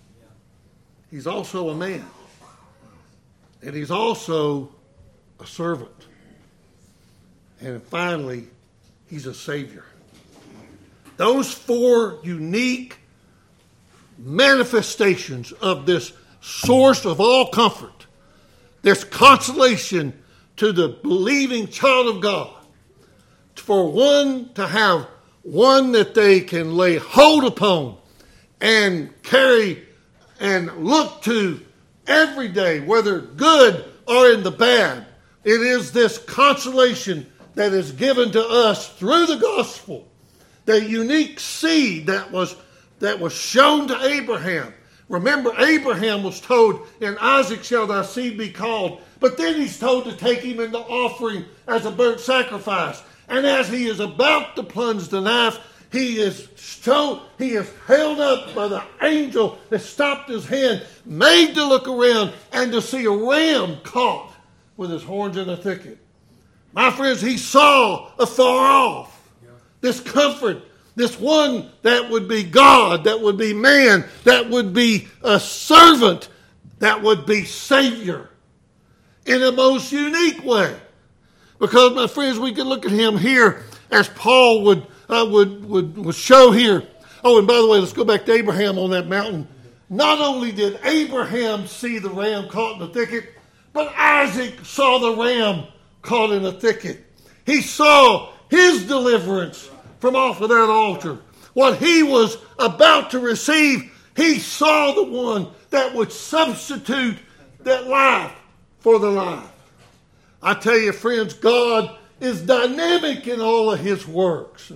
He's also a man. And he's also a servant. And finally, he's a Savior. Those four unique manifestations of this source of all comfort, this consolation to the believing child of God, for one to have one that they can lay hold upon and carry and look to every day, whether good or in the bad. It is this consolation that is given to us through the gospel, the unique seed that was shown to Abraham. Remember, Abraham was told, "In Isaac shall thy seed be called." But then he's told to take him in the offering as a burnt sacrifice. And as he is about to plunge the knife, he is held up by the angel that stopped his hand, made to look around and to see a ram caught with his horns in a thicket. My friends, he saw afar off this comfort, this one that would be God, that would be man, that would be a servant, that would be Savior in a most unique way. Because, my friends, we can look at him here as Paul would show here. Oh, and by the way, let's go back to Abraham on that mountain. Not only did Abraham see the ram caught in the thicket, but Isaac saw the ram caught in a thicket. He saw his deliverance from off of that altar. What he was about to receive, he saw the one that would substitute that life for the life. I tell you, friends, God is dynamic in all of his works.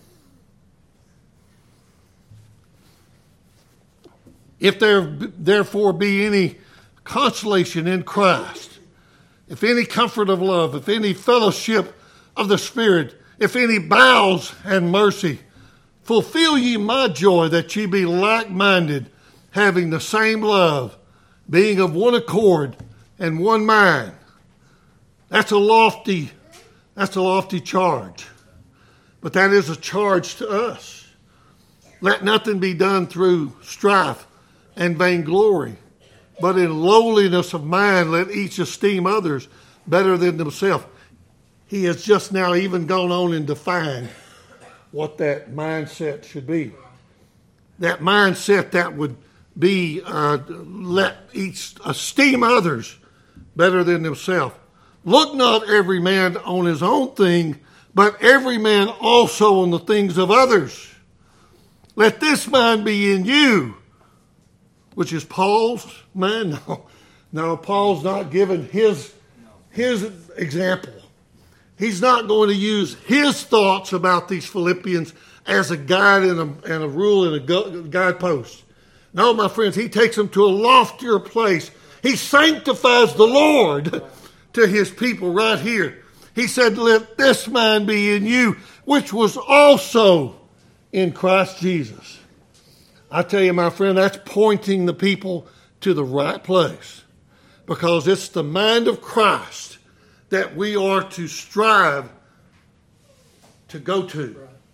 If there therefore be any consolation in Christ, if any comfort of love, if any fellowship of the Spirit, if any bowels and mercy, fulfill ye my joy, that ye be like-minded, having the same love, being of one accord and one mind. That's a lofty charge. But that is a charge to us. Let nothing be done through strife and vainglory, but in lowliness of mind let each esteem others better than themselves. He has just now even gone on and defined what that mindset should be. That mindset that would be let each esteem others better than himself. Look not every man on his own thing, but every man also on the things of others. Let this mind be in you, which is Paul's mind. No, Paul's not giving his example. He's not going to use his thoughts about these Philippians as a guide and a rule and a guidepost. No, my friends, he takes them to a loftier place. He sanctifies the Lord to his people right here. He said, let this mind be in you, which was also in Christ Jesus. I tell you, my friend, that's pointing the people to the right place, because it's the mind of Christ that we are to strive to go to.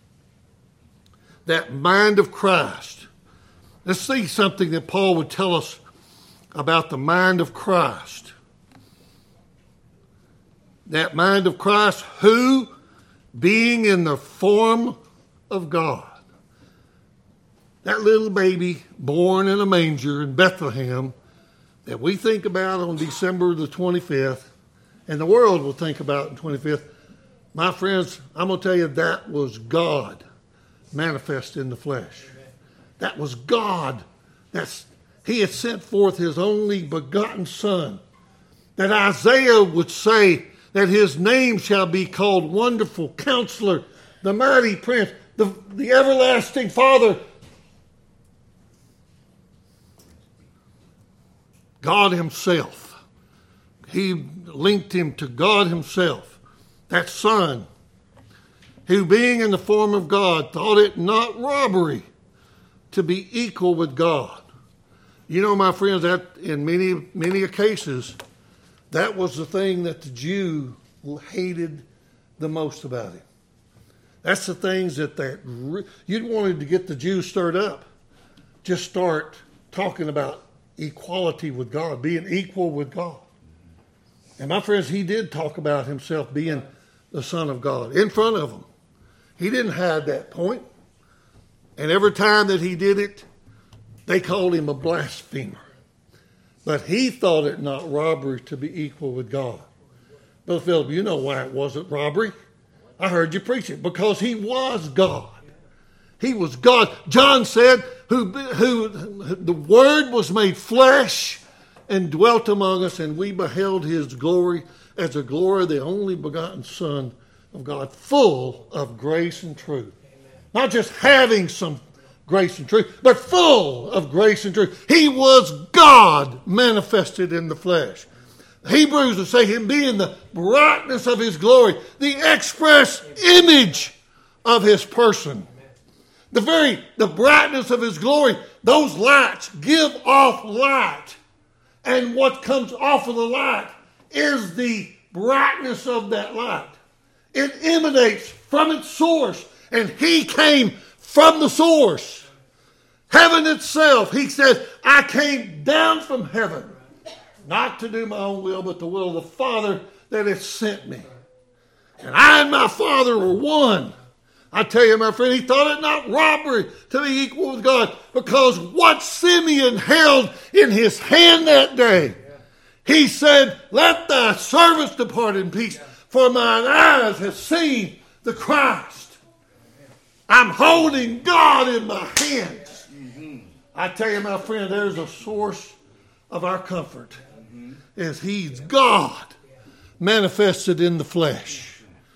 That mind of Christ. Let's see something that Paul would tell us about the mind of Christ. That mind of Christ, who, being in the form of God. That little baby born in a manger in Bethlehem that we think about on December the 25th, and the world will think about on 25th. My friends, I'm going to tell you, that was God manifest in the flesh. That was God. He had sent forth his only begotten Son. That Isaiah would say that his name shall be called Wonderful Counselor, the Mighty Prince, the everlasting Father, God himself. He linked him to God himself. That Son, who being in the form of God, thought it not robbery to be equal with God. You know, my friends, that in many cases, that was the thing that the Jew hated the most about him. That's the things that you wanted to get the Jews stirred up. Just start talking about equality with God, being equal with God. And my friends, he did talk about himself being the Son of God in front of them. He didn't hide that point. And every time that he did it, they called him a blasphemer. But he thought it not robbery to be equal with God. Brother Philip, you know why it wasn't robbery. I heard you preach it. Because he was God. He was God. John said, who the Word was made flesh and dwelt among us, and we beheld his glory as the glory of the only begotten Son of God, full of grace and truth. Not just having some grace and truth, but full of grace and truth. He was God manifested in the flesh. Hebrews would say him being the brightness of his glory, the express image of his person. The brightness of his glory, those lights give off light. And what comes off of the light is the brightness of that light. It emanates from its source. And he came from the source. Heaven itself. He said, I came down from heaven. Not to do my own will, but the will of the Father that has sent me. And I and my Father are one. I tell you, my friend, he thought it not robbery to be equal with God, because what Simeon held in his hand that day, he said, let thy servants depart in peace, for mine eyes have seen the Christ. I'm holding God in my hands. I tell you, my friend, there's a source of our comfort, is he's God manifested in the flesh.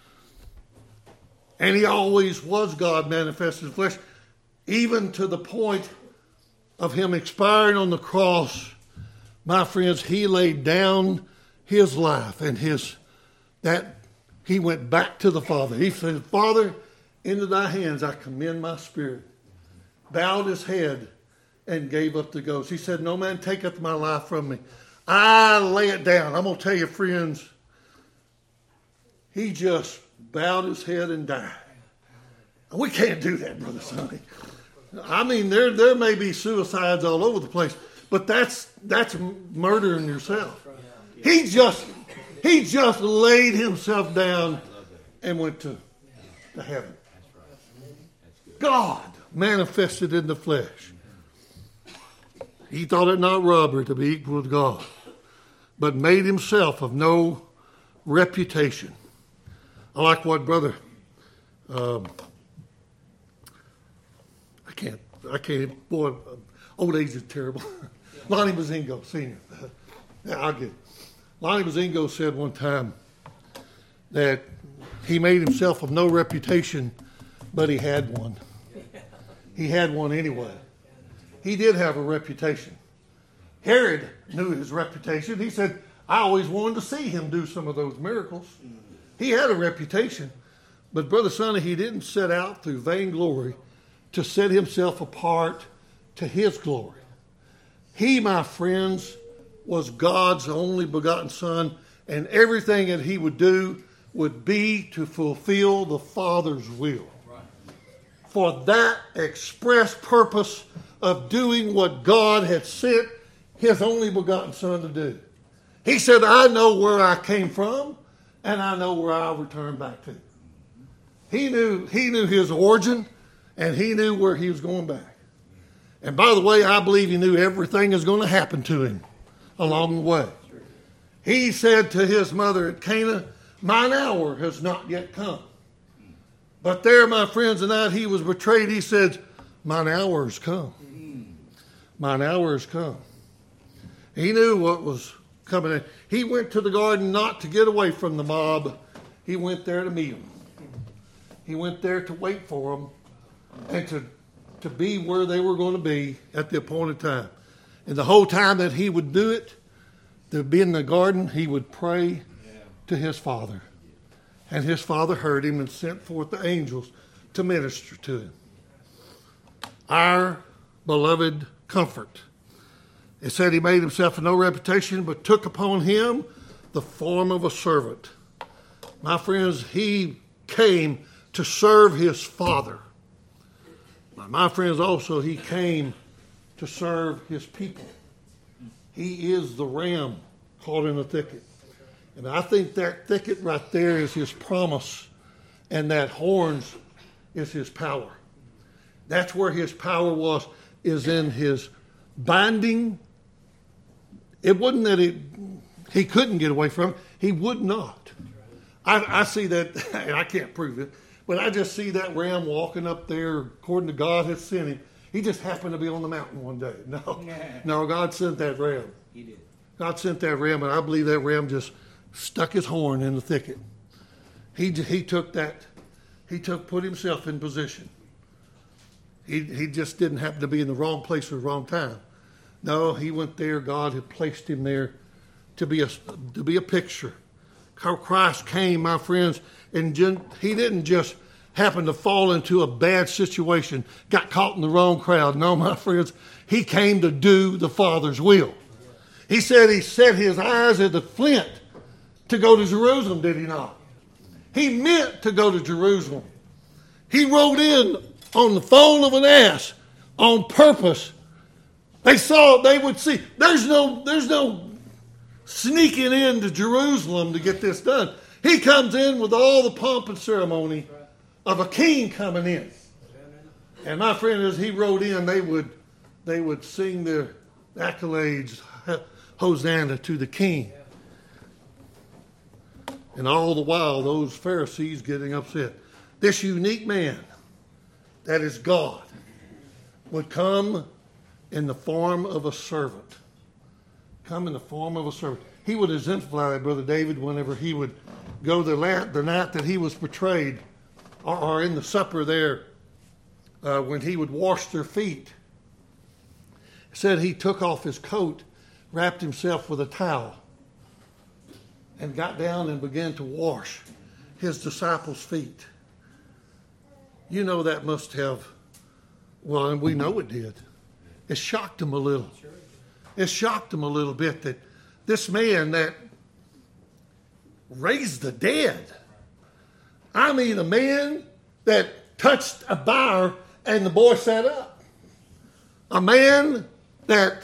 And he always was God manifested in the flesh, even to the point of him expiring on the cross. My friends, he laid down his life and he went back to the Father. He said, Father, into thy hands I commend my spirit. Bowed his head and gave up the ghost. He said, no man taketh my life from me. I lay it down. I'm going to tell you, friends, he just bowed his head and died. We can't do that, Brother Sonny. I mean, there may be suicides all over the place, but that's murdering yourself. He just laid himself down and went to heaven. God manifested in the flesh. He thought it not robbery to be equal with God, but made himself of no reputation. I like what Brother, I can't, boy, old age is terrible. Lonnie Bazingo, Sr. Yeah, I'll get it. Lonnie Bazingo said one time that he made himself of no reputation, but he had one. He had one anyway. He did have a reputation. Herod knew his reputation. He said, I always wanted to see him do some of those miracles. He had a reputation. But Brother Sonny, he didn't set out through vainglory to set himself apart to his glory. He, my friends, was God's only begotten Son, and everything that he would do would be to fulfill the Father's will. For that express purpose of doing what God had sent his only begotten Son to do. He said, I know where I came from, and I know where I'll return back to. He knew his origin, and he knew where he was going back. And by the way, I believe he knew everything is going to happen to him along the way. He said to his mother at Cana, mine hour has not yet come. But there, my friends, the night he was betrayed, he said, mine hour has come. Mine hour has come. He knew what was coming in. He went to the garden not to get away from the mob. He went there to meet them. He went there to wait for them and to be where they were going to be at the appointed time. And the whole time that he would do it, to be in the garden, he would pray to his Father. And his Father heard him and sent forth the angels to minister to him. Our beloved comfort. It said he made himself of no reputation, but took upon him the form of a servant. My friends, he came to serve his Father. My friends, also, he came to serve his people. He is the ram caught in the thicket. And I think that thicket right there is his promise, and that horns is his power. That's where his power is in his binding. It wasn't that he couldn't get away from it. He would not. I see that, and I can't prove it, but I just see that ram walking up there according to God had sent him. He just happened to be on the mountain one day. No, God sent that ram. He did. God sent that ram, and I believe that ram just stuck his horn in the thicket. He put himself in position. He just didn't happen to be in the wrong place at the wrong time. No, he went there. God had placed him there to be a picture. Christ came, my friends, and he didn't just happen to fall into a bad situation, got caught in the wrong crowd. No, my friends, he came to do the Father's will. He said he set his eyes at the flint to go to Jerusalem, did he not? He meant to go to Jerusalem. He rode in on the foal of an ass on purpose. They would see. There's no sneaking into Jerusalem to get this done. He comes in with all the pomp and ceremony of a king coming in. And my friend, as he rode in, they would sing their accolades, Hosanna to the King. And all the while, those Pharisees getting upset. This unique man, that is God, would come in the form of a servant. Come in the form of a servant. He would exemplify that, Brother David, whenever he would go the night that he was betrayed, or in the supper there, when he would wash their feet. It said he took off his coat, wrapped himself with a towel, and got down and began to wash his disciples' feet. You know that must have, well, and we know it did. It shocked him a little. It shocked him a little bit that this man that raised the dead, I mean a man that touched a bar and the boy sat up. A man that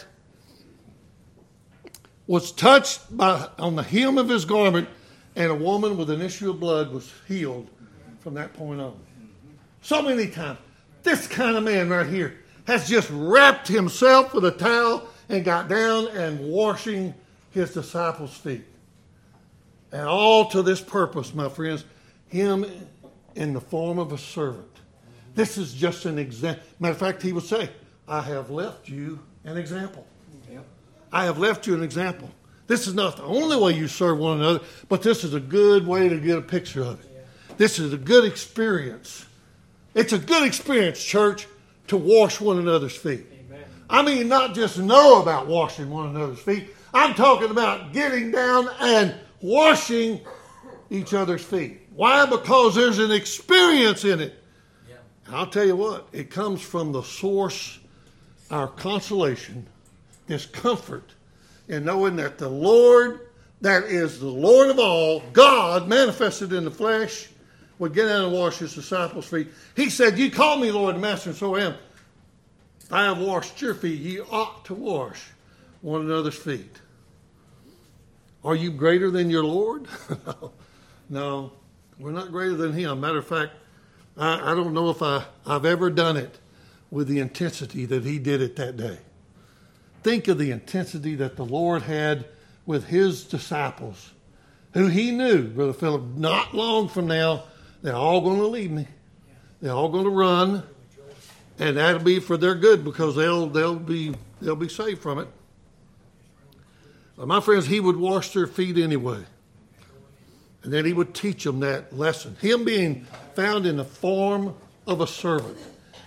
was touched on the hem of his garment, and a woman with an issue of blood was healed from that point on. So many times, this kind of man right here has just wrapped himself with a towel and got down and washing his disciples' feet. And all to this purpose, my friends, him in the form of a servant. This is just an example. Matter of fact, he would say, I have left you an example. I have left you an example. This is not the only way you serve one another, but this is a good way to get a picture of it. This is a good experience. It's a good experience, church, to wash one another's feet. Amen. I mean, not just know about washing one another's feet. I'm talking about getting down and washing each other's feet. Why? Because there's an experience in it. Yeah. And I'll tell you what, it comes from the source, our consolation, this comfort in knowing that the Lord, that is the Lord of all, God manifested in the flesh, would get down and wash his disciples' feet. He said, you call me Lord and Master, and so I am. If I have washed your feet, ye ought to wash one another's feet. Are you greater than your Lord? No, we're not greater than him. Matter of fact, I don't know if I've ever done it with the intensity that he did it that day. Think of the intensity that the Lord had with his disciples, who he knew, Brother Philip, not long from now, they're all going to leave me. They're all going to run, and that'll be for their good because they'll be saved from it. But my friends, he would wash their feet anyway, and then he would teach them that lesson. Him being found in the form of a servant,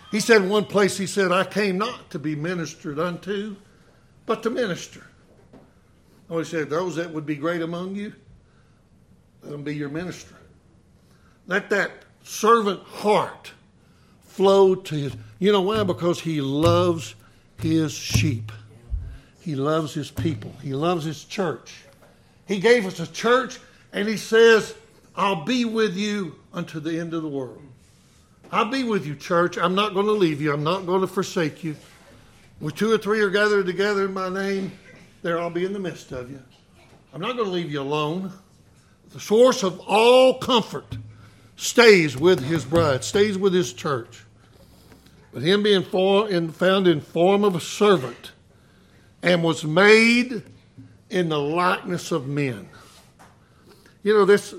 He said in one place, he said, I came not to be ministered unto, but to minister. Oh, he said, those that would be great among you, let them be your minister. Let that servant heart flow to his. You know why? Because he loves his sheep. He loves his people. He loves his church. He gave us a church, and he says, I'll be with you unto the end of the world. I'll be with you, church. I'm not going to leave you. I'm not going to forsake you. Where 2 or 3 are gathered together in my name, there I'll be in the midst of you. I'm not going to leave you alone. The source of all comfort stays with his bride, stays with his church. But him being found in form of a servant and was made in the likeness of men. You know, there's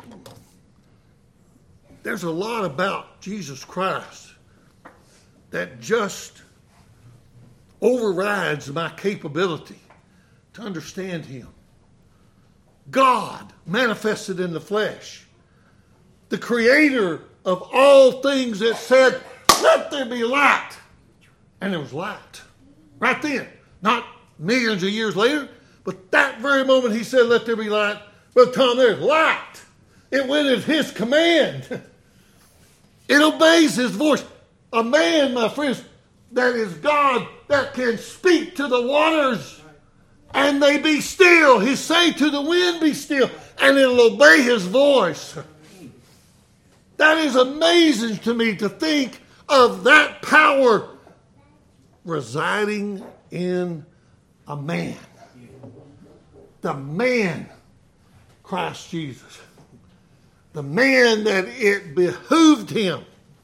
a lot about Jesus Christ that just overrides my capability to understand him. God manifested in the flesh, the creator of all things, that said, let there be light. And there was light. Right then. Not millions of years later, but that very moment he said, let there be light. Brother Tom, there's light. It went at his command. It obeys his voice. A man, my friends, that is God, that can speak to the waters and they be still. He say to the wind, be still, and it'll obey his voice. That is amazing to me, to think of that power residing in a man. The man, Christ Jesus. The man that it behooved him.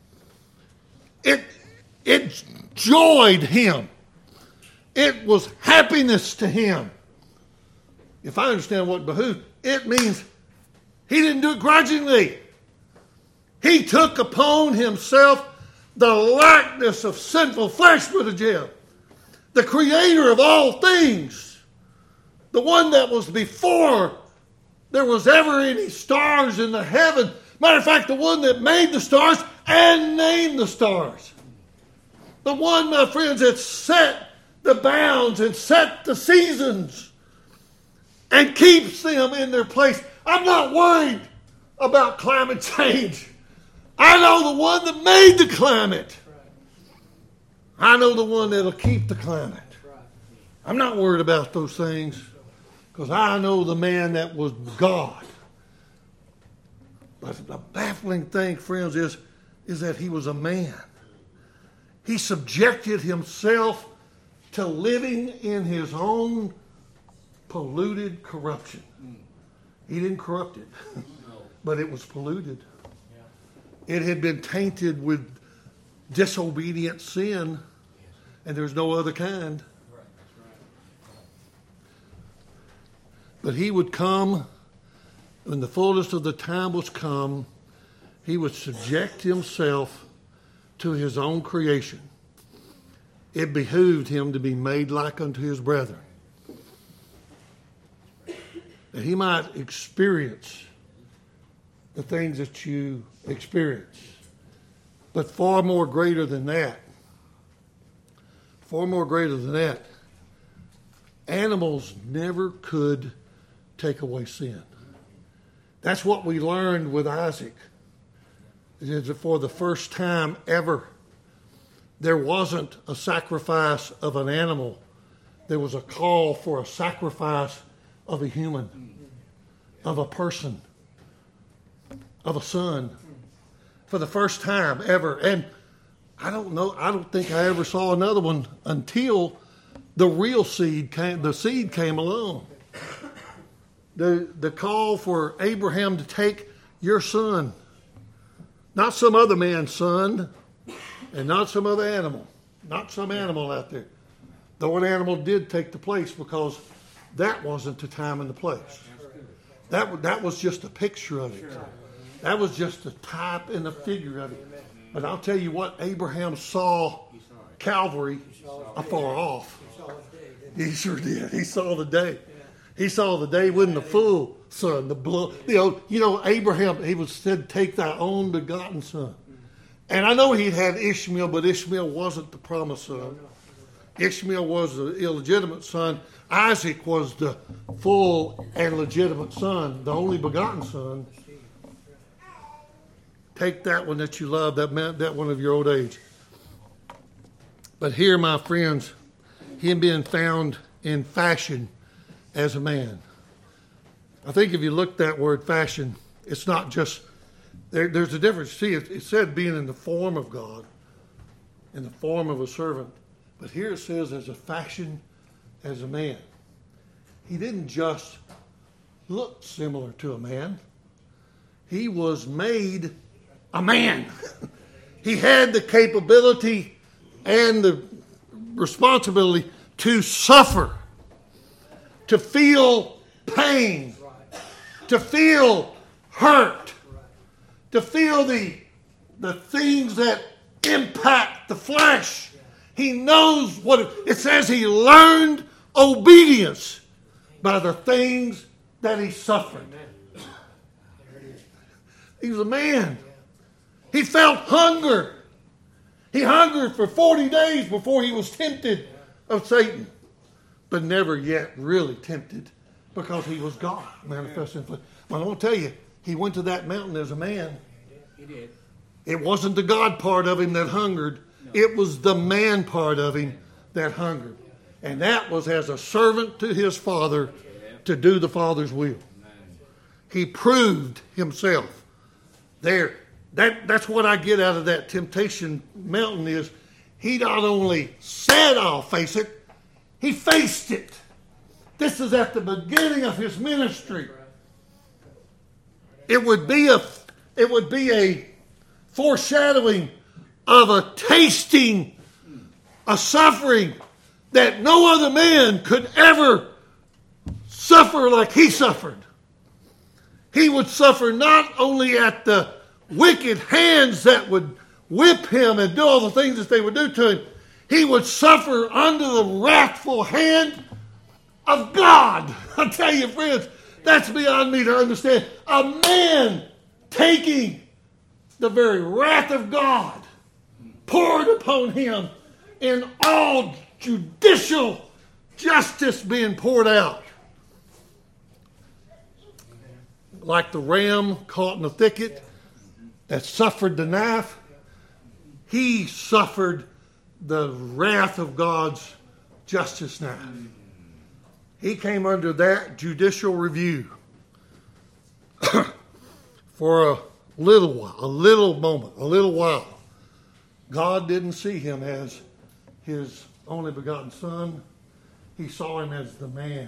It joyed him. It was happiness to him. If I understand what behooved, it means he didn't do it grudgingly. He took upon himself the likeness of sinful flesh, Brother Jim. The creator of all things. The one that was before there was ever any stars in the heaven. Matter of fact, the one that made the stars and named the stars. The one, my friends, that set the bounds and set the seasons and keeps them in their place. I'm not worried about climate change. I know the one that made the climate. I know the one that'll keep the climate. I'm not worried about those things because I know the man that was God. But the baffling thing, friends, is that he was a man. He subjected himself to living in his own polluted corruption. He didn't corrupt it, but it was polluted. It had been tainted with disobedient sin, and there's no other kind. But he would come, when the fullness of the time was come, he would subject himself to his own creation. It behooved him to be made like unto his brethren, that he might experience the things that you experience. But far more greater than that, animals never could take away sin. That's what we learned with Isaac. Is that for the first time ever, there wasn't a sacrifice of an animal. There was a call for a sacrifice of a human, of a person, of a son. For the first time ever. And I don't think I ever saw another one until the real seed came along. The call for Abraham to take your son, not some other man's son, and not some other animal, not some animal out there. The one animal did take the place because that wasn't the time and the place. That was just a picture of it. That was just a type and a figure of it. But I'll tell you what, Abraham saw Calvary afar off. He sure did. He saw the day. He saw the day when the full son, the blood. Abraham, he was said, take thy own begotten son. And I know he'd had Ishmael, but Ishmael wasn't the promised son. Ishmael was the illegitimate son. Isaac was the full and legitimate son, the only begotten son. Take that one that you love, that one of your old age. But here, my friends, him being found in fashion as a man. I think if you look at that word fashion, it's not just, there's a difference. See, it said being in the form of God, in the form of a servant. But here it says as a fashion as a man. He didn't just look similar to a man. He was made a man. He had the capability and the responsibility to suffer, to feel pain, to feel hurt, to feel the things that impact the flesh. He knows what it says. He learned obedience by the things that he suffered. He was a man. He felt hunger. He hungered for 40 days before he was tempted of Satan, but never yet really tempted because he was God manifest in flesh. But I want to tell you, he went to that mountain as a man. He did. It wasn't the God part of him that hungered. It was the man part of him that hungered. And that was as a servant to his Father to do the Father's will. He proved himself there. That's what I get out of that temptation mountain is he not only said, I'll face it, he faced it. This is at the beginning of his ministry. It would be a foreshadowing of a tasting, a suffering that no other man could ever suffer like he suffered. He would suffer not only at the wicked hands that would whip him and do all the things that they would do to him. He would suffer under the wrathful hand of God. I tell you, friends, that's beyond me to understand. A man taking the very wrath of God poured upon him in all judicial justice being poured out. Like the ram caught in the thicket that suffered the knife, he suffered the wrath of God's justice knife. He came under that judicial review for a little while. God didn't see him as his only begotten son. He saw him as the man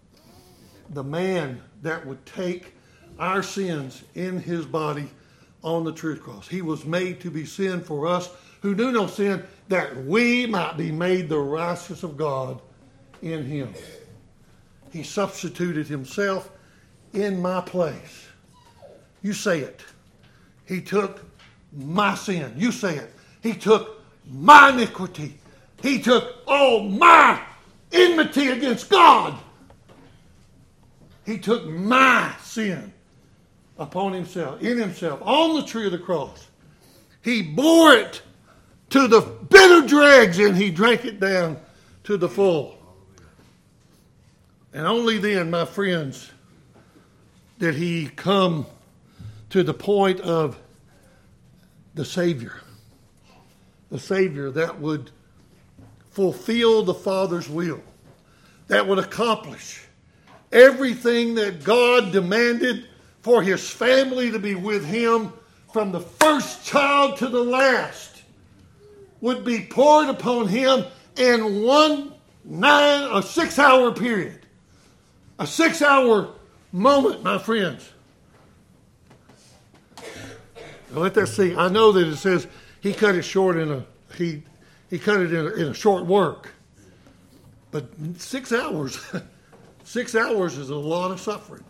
that would take our sins in his body on the truth cross. He was made to be sin for us who knew no sin, that we might be made the righteousness of God in him. He substituted himself in my place. You say it. He took my sin. You say it. He took my iniquity. He took all my enmity against God. He took my sin upon himself, in himself, on the tree of the cross. He bore it to the bitter dregs and he drank it down to the full. And only then, my friends, did he come to the point of the Savior. The Savior that would fulfill the Father's will. That would accomplish everything that God demanded for his family to be with him from the first child to the last would be poured upon him in a 6 hour period. A 6 hour moment, my friends. Now let that see. I know that it says he cut it short he cut it in a short work. But 6 hours, 6 hours is a lot of suffering.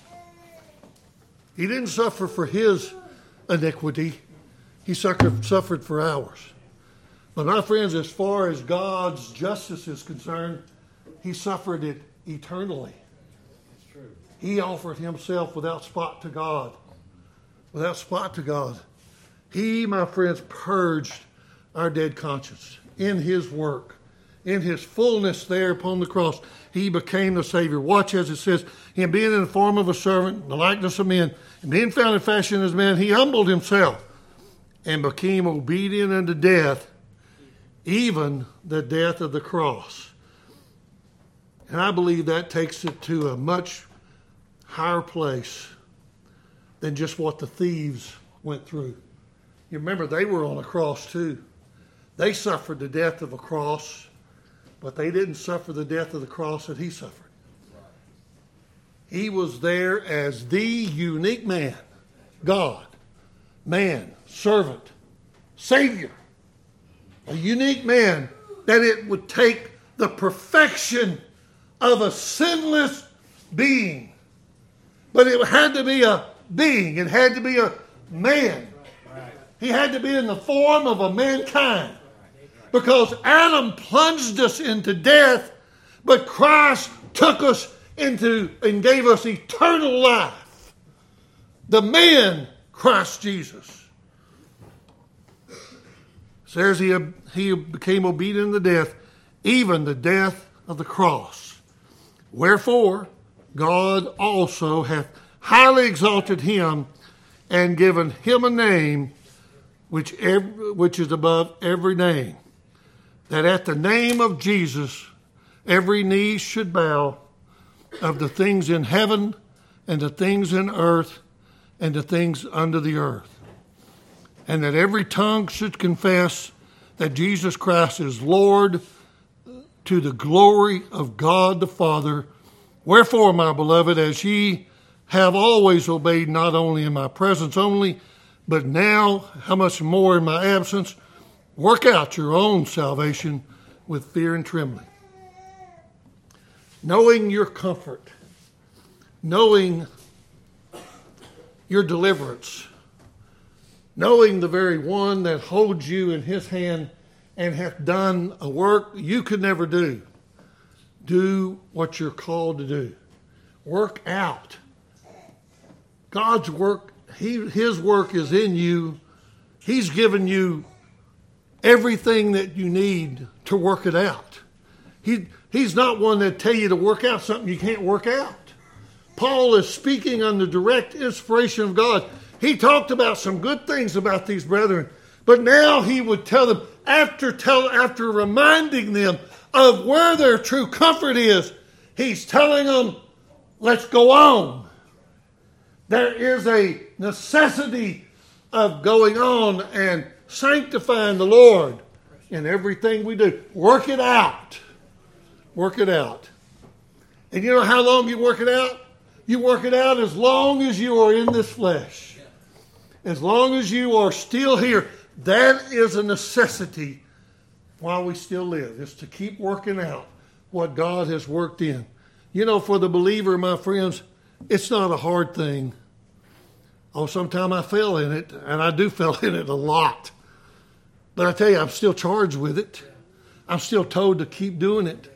He didn't suffer for his iniquity. He suffered for ours. But my friends, as far as God's justice is concerned, he suffered it eternally. That's true. He offered himself without spot to God. Without spot to God. He, my friends, purged our dead conscience in his work. In his fullness there upon the cross, he became the Savior. Watch as it says, him being in the form of a servant, the likeness of men, and being found in fashion as man, he humbled himself and became obedient unto death, even the death of the cross. And I believe that takes it to a much higher place than just what the thieves went through. You remember, they were on a cross too. They suffered the death of a cross, but they didn't suffer the death of the cross that he suffered. He was there as the unique man, God, man, servant, Savior. A unique man that it would take the perfection of a sinless being. But it had to be a being. It had to be a man. He had to be in the form of a mankind. Because Adam plunged us into death, but Christ took us into and gave us eternal life. The man, Christ Jesus. Says he became obedient to death, even the death of the cross. Wherefore, God also hath highly exalted him and given him a name which is above every name, that at the name of Jesus every knee should bow, of the things in heaven and the things in earth and the things under the earth, and that every tongue should confess that Jesus Christ is Lord, to the glory of God the Father. Wherefore, my beloved, as ye have always obeyed, not only in my presence only, but now, how much more in my absence, work out your own salvation with fear and trembling. Knowing your comfort, knowing your deliverance, knowing the very one that holds you in his hand and hath done a work you could never do. Do what you're called to do. Work out. God's work, his work is in you. He's given you everything that you need to work it out. He's not one that tell you to work out something you can't work out. Paul is speaking under direct inspiration of God. He talked about some good things about these brethren, but now he would tell them, after reminding them of where their true comfort is, he's telling them, let's go on. There is a necessity of going on and sanctifying the Lord in everything we do. Work it out. Work it out. And you know how long you work it out? You work it out as long as you are in this flesh. As long as you are still here. That is a necessity while we still live, is to keep working out what God has worked in. You know, for the believer, my friends, it's not a hard thing. Oh, sometimes I fail in it, and I do fail in it a lot. But I tell you, I'm still charged with it. I'm still told to keep doing it.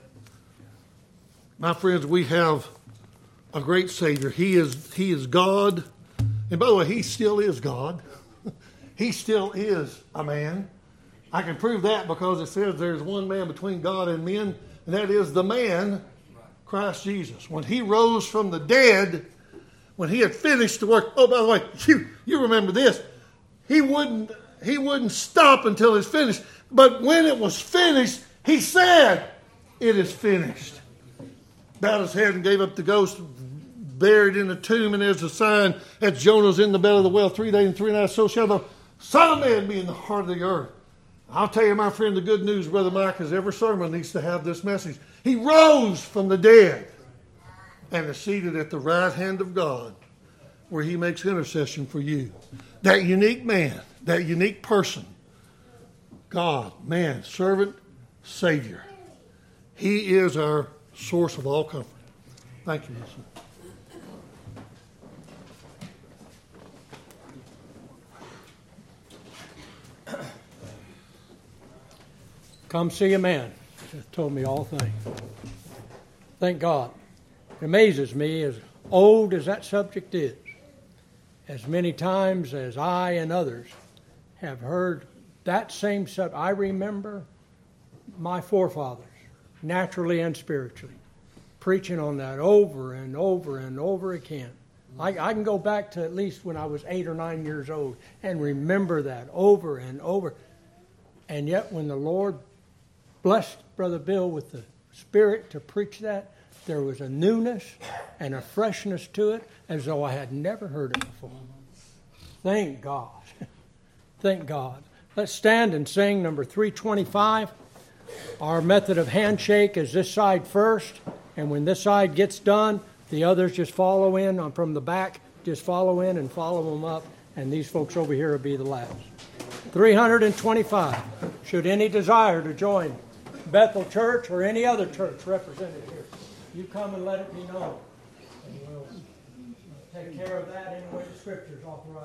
My friends, we have a great Savior. He is God. And by the way, he still is God. He still is a man. I can prove that because it says there's one man between God and men, and that is the man, Christ Jesus. When he rose from the dead, when he had finished the work, oh, by the way, you remember this. He wouldn't stop until it's finished. But when it was finished, he said, it is finished. Bowed his head and gave up the ghost, buried in the tomb, and there's a sign, as Jonah's in the belly of the whale 3 days and 3 nights, so shall the Son of Man be in the heart of the earth. I'll tell you, my friend, the good news, Brother Mike, is every sermon needs to have this message. He rose from the dead and is seated at the right hand of God, where he makes intercession for you. That unique man, that unique person, God, man, servant, Savior. He is our source of all comfort. Thank you, Wilson. Come see a man that told me all things. Thank God. It amazes me, as old as that subject is, as many times as I and others have heard that same subject. I remember my forefathers, naturally and spiritually, preaching on that over and over and over again. I can go back to at least when I was 8 or 9 years old and remember that over and over. And yet when the Lord blessed Brother Bill with the Spirit to preach that, there was a newness and a freshness to it as though I had never heard it before. Thank God. Thank God. Let's stand and sing number 325. Our method of handshake is this side first, and when this side gets done, the others just follow in from the back, just follow in and follow them up, and these folks over here will be the last. 325. Should any desire to join Bethel Church or any other church represented here, you come and let it be known. And we'll take care of that in the way the Scriptures authorize.